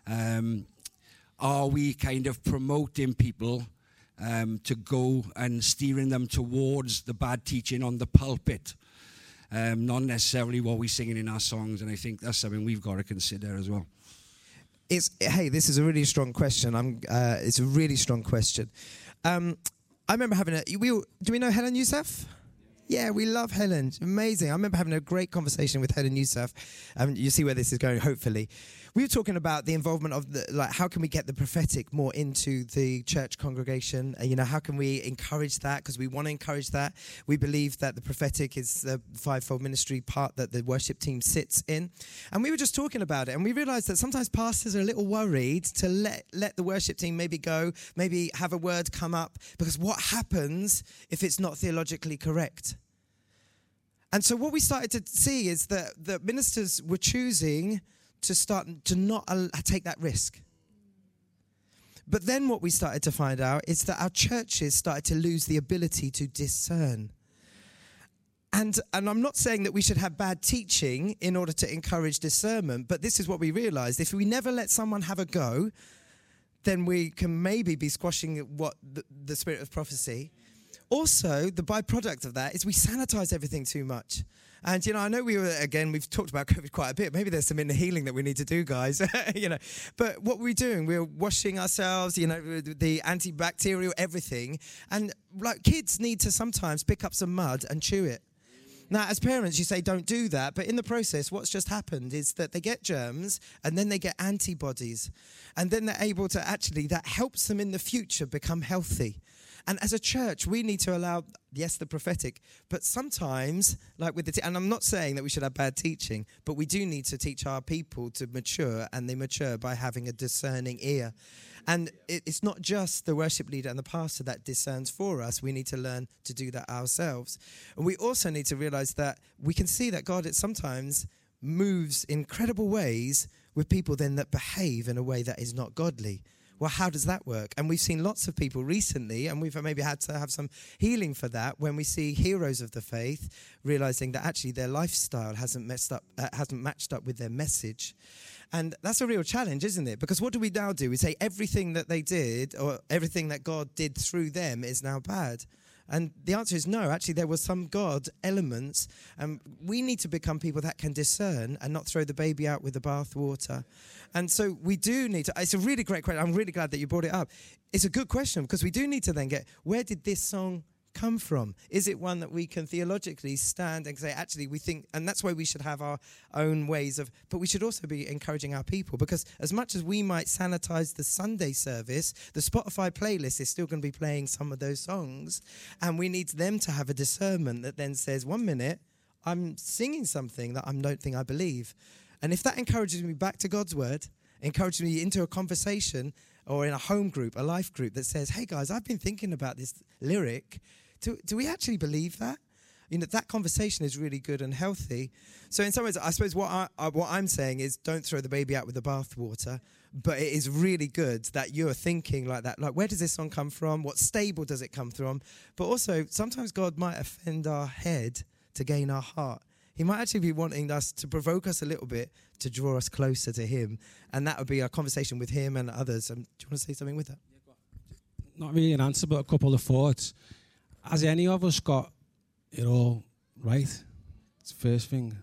Are we kind of promoting people to go and steering them towards the bad teaching on the pulpit? Not necessarily what we're singing in our songs, and I think that's something we've got to consider as well. Hey, this is a really strong question. It's a really strong question. I remember having do we know Helen Youssef? Yeah, we love Helen. Amazing. I remember having a great conversation with Helen Youssef. You see where this is going, hopefully. We were talking about the involvement of how can we get the prophetic more into the church congregation? How can we encourage that? Because we want to encourage that. We believe that the prophetic is the fivefold ministry part that the worship team sits in. And we were just talking about it, and we realized that sometimes pastors are a little worried to let the worship team maybe go, maybe have a word come up, because what happens if it's not theologically correct? And so what we started to see is that the ministers were choosing to start to not take that risk. But then what we started to find out is that our churches started to lose the ability to discern. And I'm not saying that we should have bad teaching in order to encourage discernment, but this is what we realized. If we never let someone have a go, then we can maybe be squashing what the spirit of prophecy. Also, the byproduct of that is we sanitize everything too much. And, I know we've talked about COVID quite a bit. Maybe there's some inner healing that we need to do, guys, But what we're doing, we're washing ourselves, the antibacterial, everything. And kids need to sometimes pick up some mud and chew it. Now, as parents, you say, don't do that. But in the process, what's just happened is that they get germs and then they get antibodies. And then they're able to that helps them in the future become healthy. And as a church, we need to allow, yes, the prophetic, but sometimes, and I'm not saying that we should have bad teaching, but we do need to teach our people to mature, and they mature by having a discerning ear. And it's not just the worship leader and the pastor that discerns for us. We need to learn to do that ourselves. And we also need to realize that we can see that God sometimes moves in incredible ways with people then that behave in a way that is not godly. Well, how does that work? And we've seen lots of people recently, and we've maybe had to have some healing for that when we see heroes of the faith realizing that actually their lifestyle hasn't matched up with their message. And that's a real challenge, isn't it? Because what do we now do? We say everything that they did or everything that God did through them is now bad. And the answer is no. Actually, there was some God elements. And we need to become people that can discern and not throw the baby out with the bathwater. And so we do need to, it's a really great question. I'm really glad that you brought it up. It's a good question because we do need to then get, where did this song come from? Is it one that we can theologically stand and say, actually, we think, and that's why we should have our own ways of, but we should also be encouraging our people, because as much as we might sanitize the Sunday service, the Spotify playlist is still going to be playing some of those songs, and we need them to have a discernment that then says, 1 minute, I'm singing something that I don't think I believe. And if that encourages me back to God's word, encourages me into a conversation or in a home group, a life group that says, hey guys, I've been thinking about this lyric. Do we actually believe that? That conversation is really good and healthy. So in some ways, I suppose what I'm saying is don't throw the baby out with the bathwater, but it is really good that you're thinking like that. Like, where does this song come from? What stable does it come from? But also, sometimes God might offend our head to gain our heart. He might actually be wanting us to provoke us a little bit to draw us closer to him. And that would be a conversation with him and others. Do you want to say something with that? Not really an answer, but a couple of thoughts. Has any of us got it all right? It's the first thing.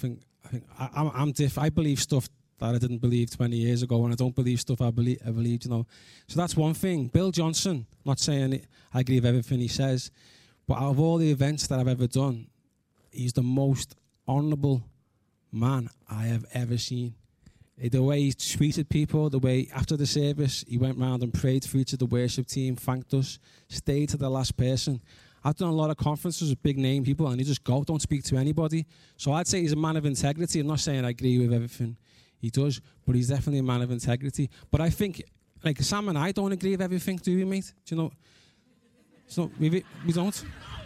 I'm different. I believe stuff that I didn't believe 20 years ago, and I don't believe stuff I believed, So that's one thing. Bill Johnson, not saying I agree with everything he says, but out of all the events that I've ever done, he's the most honourable man I have ever seen. The way he treated people, the way after the service he went round and prayed for each of the worship team, thanked us, stayed to the last person. I've done a lot of conferences with big name people, and he just go, don't speak to anybody. So I'd say he's a man of integrity. I'm not saying I agree with everything he does, but he's definitely a man of integrity. But I think, like, Sam and I don't agree with everything, do we, mate? Do you know? So we don't.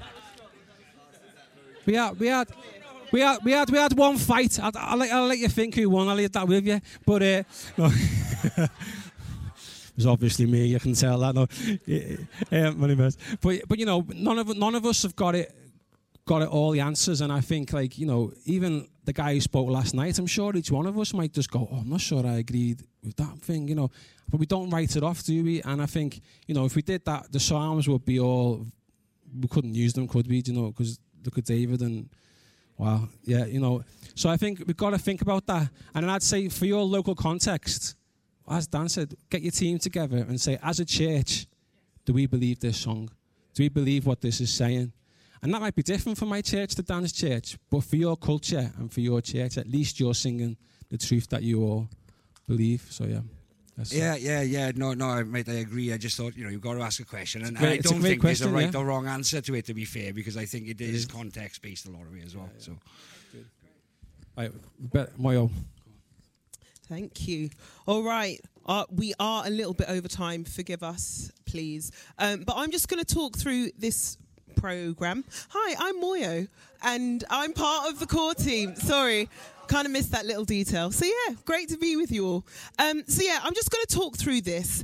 We had one fight. I'll let you think who won. I'll leave that with you. But no. It was obviously me. You can tell that. No, but you know, none of us have got it all the answers. And I think, like, you know, even the guy who spoke last night, I'm sure each one of us might just go, "Oh, I'm not sure I agreed with that thing," you know. But we don't write it off, do we? And I think, you know, if we did that, the Psalms would be all. We couldn't use them, could we? You know, because look at David and. Wow, yeah, you know. So I think we've got to think about that. And then I'd say for your local context, as Dan said, get your team together and say, as a church, do we believe this song? Do we believe what this is saying? And that might be different from my church to Dan's church, but for your culture and for your church, at least you're singing the truth that you all believe. So, yeah. Yeah. No, mate, I agree. I just thought, you know, you've got to ask a question. And great, I don't think there's a right yeah. or wrong answer to it, to be fair, because I think it is context-based a lot of it as well. So, right, Moyo. Thank you. All right. We are a little bit over time. Forgive us, please. But I'm just going to talk through this program. Hi, I'm Moyo, and I'm part of the core team. Sorry. Kind of missed that little detail. So, yeah, great to be with you all. I'm just going to talk through this.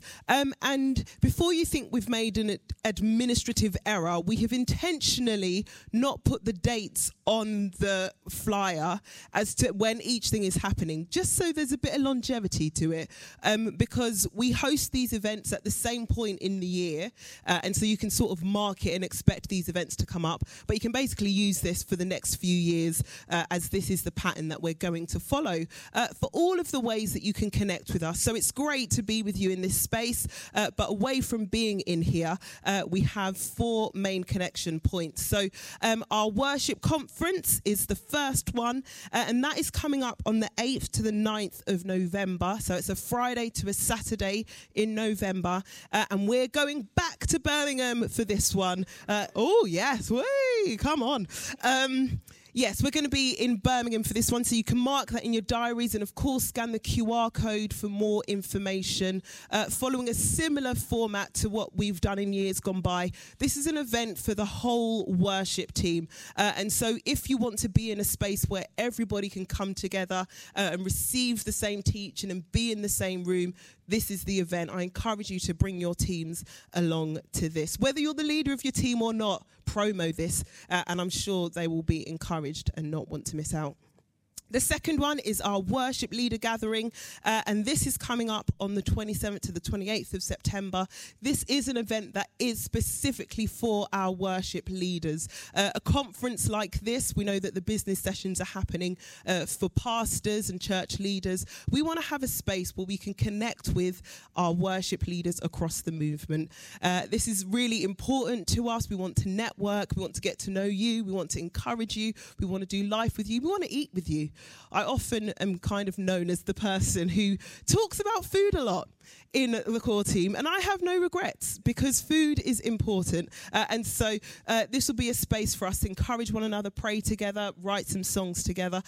And before you think we've made an administrative error, we have intentionally not put the dates on the flyer as to when each thing is happening, just so there's a bit of longevity to it. Because we host these events at the same point in the year. And so you can sort of mark it and expect these events to come up. But you can basically use this for the next few years, as this is the pattern that we're going to follow for all of the ways that you can connect with us. So it's great to be with you in this space, but away from being in here, we have 4 main connection points. So our worship conference is the first one, and that is coming up on the 8th to the 9th of November. So it's a Friday to a Saturday in November, and we're going back to Birmingham for this one. Oh, yes, way, come on. Yes, we're going to be in Birmingham for this one, so you can mark that in your diaries and, of course, scan the QR code for more information. Following a similar format to what we've done in years gone by, this is an event for the whole worship team. And so if you want to be in a space where everybody can come together and receive the same teaching and be in the same room, this is the event. I encourage you to bring your teams along to this. Whether you're the leader of your team or not, promo this, and I'm sure they will be encouraged and not want to miss out. The second one is our worship leader gathering, and this is coming up on the 27th to the 28th of September. This is an event that is specifically for our worship leaders. A conference like this, we know that the business sessions are happening for pastors and church leaders. We want to have a space where we can connect with our worship leaders across the movement. This is really important to us. We want to network. We want to get to know you. We want to encourage you. We want to do life with you. We want to eat with you. I often am kind of known as the person who talks about food a lot in the core team, and I have no regrets because food is important. And so this will be a space for us to encourage one another, pray together, write some songs together.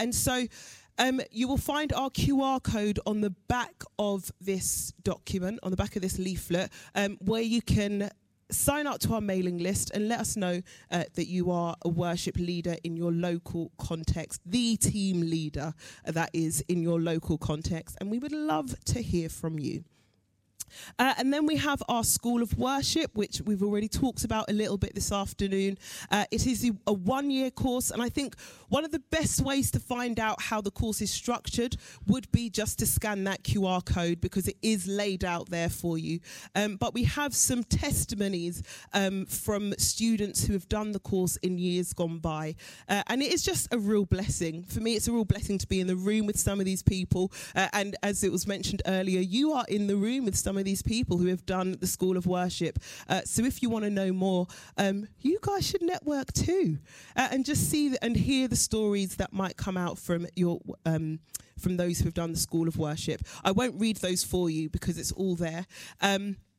You will find our QR code on the back of this document, on the back of this leaflet, where you can sign up to our mailing list and let us know that you are a worship leader in your local context, the team leader that is in your local context, and we would love to hear from you. And then we have our School of Worship, which we've already talked about a little bit this afternoon. It is a one-year course, and I think one of the best ways to find out how the course is structured would be just to scan that QR code, because it is laid out there for you. But we have some testimonies from students who have done the course in years gone by. And it is just a real blessing. For me, it's a real blessing to be in the room with some of these people. And as it was mentioned earlier, you are in the room with some of these people who have done the School of Worship. So if you want to know more, you guys should network too, and just see and hear the stories that might come out from your from those who have done the School of Worship. I won't read those for you because it's all there.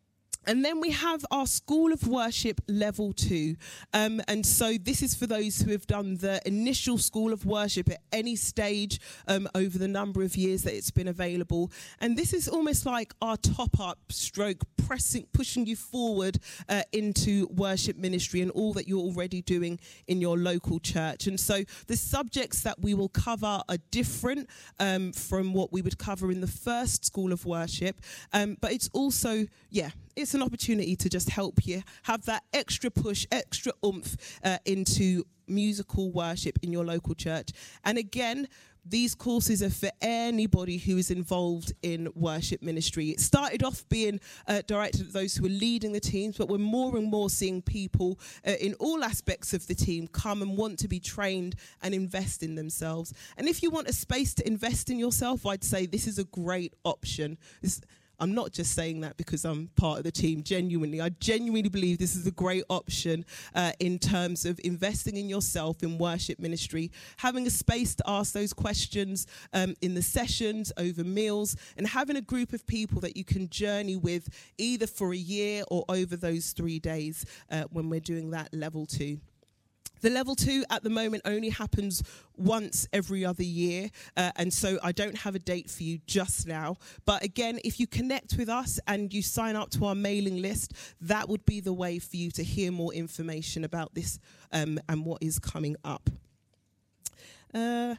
And then we have our School of Worship Level 2. And so this is for those who have done the initial School of Worship at any stage over the number of years that it's been available. And this is almost like our top-up stroke, pushing you forward into worship ministry and all that you're already doing in your local church. And so the subjects that we will cover are different from what we would cover in the first School of Worship. But it's also, it's an opportunity to just help you have that extra push, extra oomph into musical worship in your local church. And again, these courses are for anybody who is involved in worship ministry. It started off being directed at those who are leading the teams, but we're more and more seeing people in all aspects of the team come and want to be trained and invest in themselves. And if you want a space to invest in yourself, I'd say this is a great option. I'm not just saying that because I'm part of the team. I genuinely believe this is a great option in terms of investing in yourself in worship ministry, having a space to ask those questions in the sessions, over meals, and having a group of people that you can journey with either for a year or over those 3 days when we're doing that level 2. The level 2 at the moment only happens once every other year, and so I don't have a date for you just now. But again, if you connect with us and you sign up to our mailing list, that would be the way for you to hear more information about this and what is coming up. Going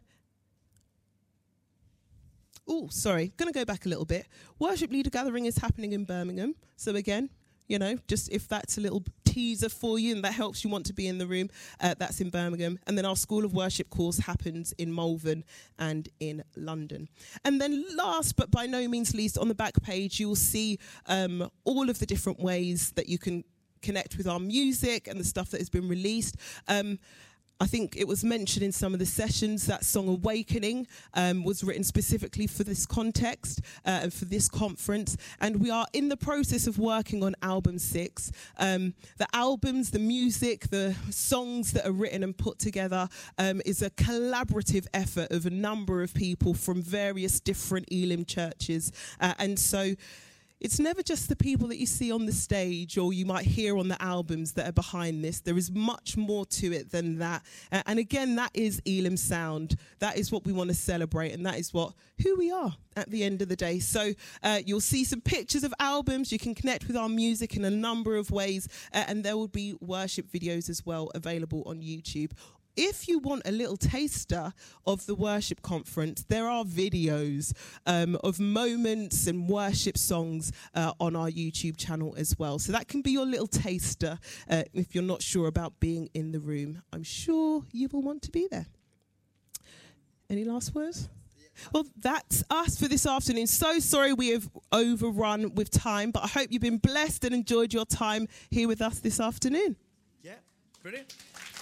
to go back a little bit. Worship Leader Gathering is happening in Birmingham. So again, just if that's a little teaser for you and that helps you want to be in the room, that's in Birmingham. And then our School of Worship course happens in Malvern and in London. And then last, but by no means least, on the back page, you will see all of the different ways that you can connect with our music and the stuff that has been released. I think it was mentioned in some of the sessions that Song Awakening was written specifically for this context and for this conference. And we are in the process of working on album 6. The albums, the music, the songs that are written and put together is a collaborative effort of a number of people from various different Elim churches. And so it's never just the people that you see on the stage or you might hear on the albums that are behind this. There is much more to it than that. And again, that is Elim Sound. That is what we want to celebrate, and that is who we are at the end of the day. So you'll see some pictures of albums. You can connect with our music in a number of ways, and there will be worship videos as well available on YouTube. If you want a little taster of the worship conference, there are videos of moments and worship songs on our YouTube channel as well. So that can be your little taster if you're not sure about being in the room. I'm sure you will want to be there. Any last words? Well, that's us for this afternoon. So sorry we have overrun with time, but I hope you've been blessed and enjoyed your time here with us this afternoon. Yeah, brilliant.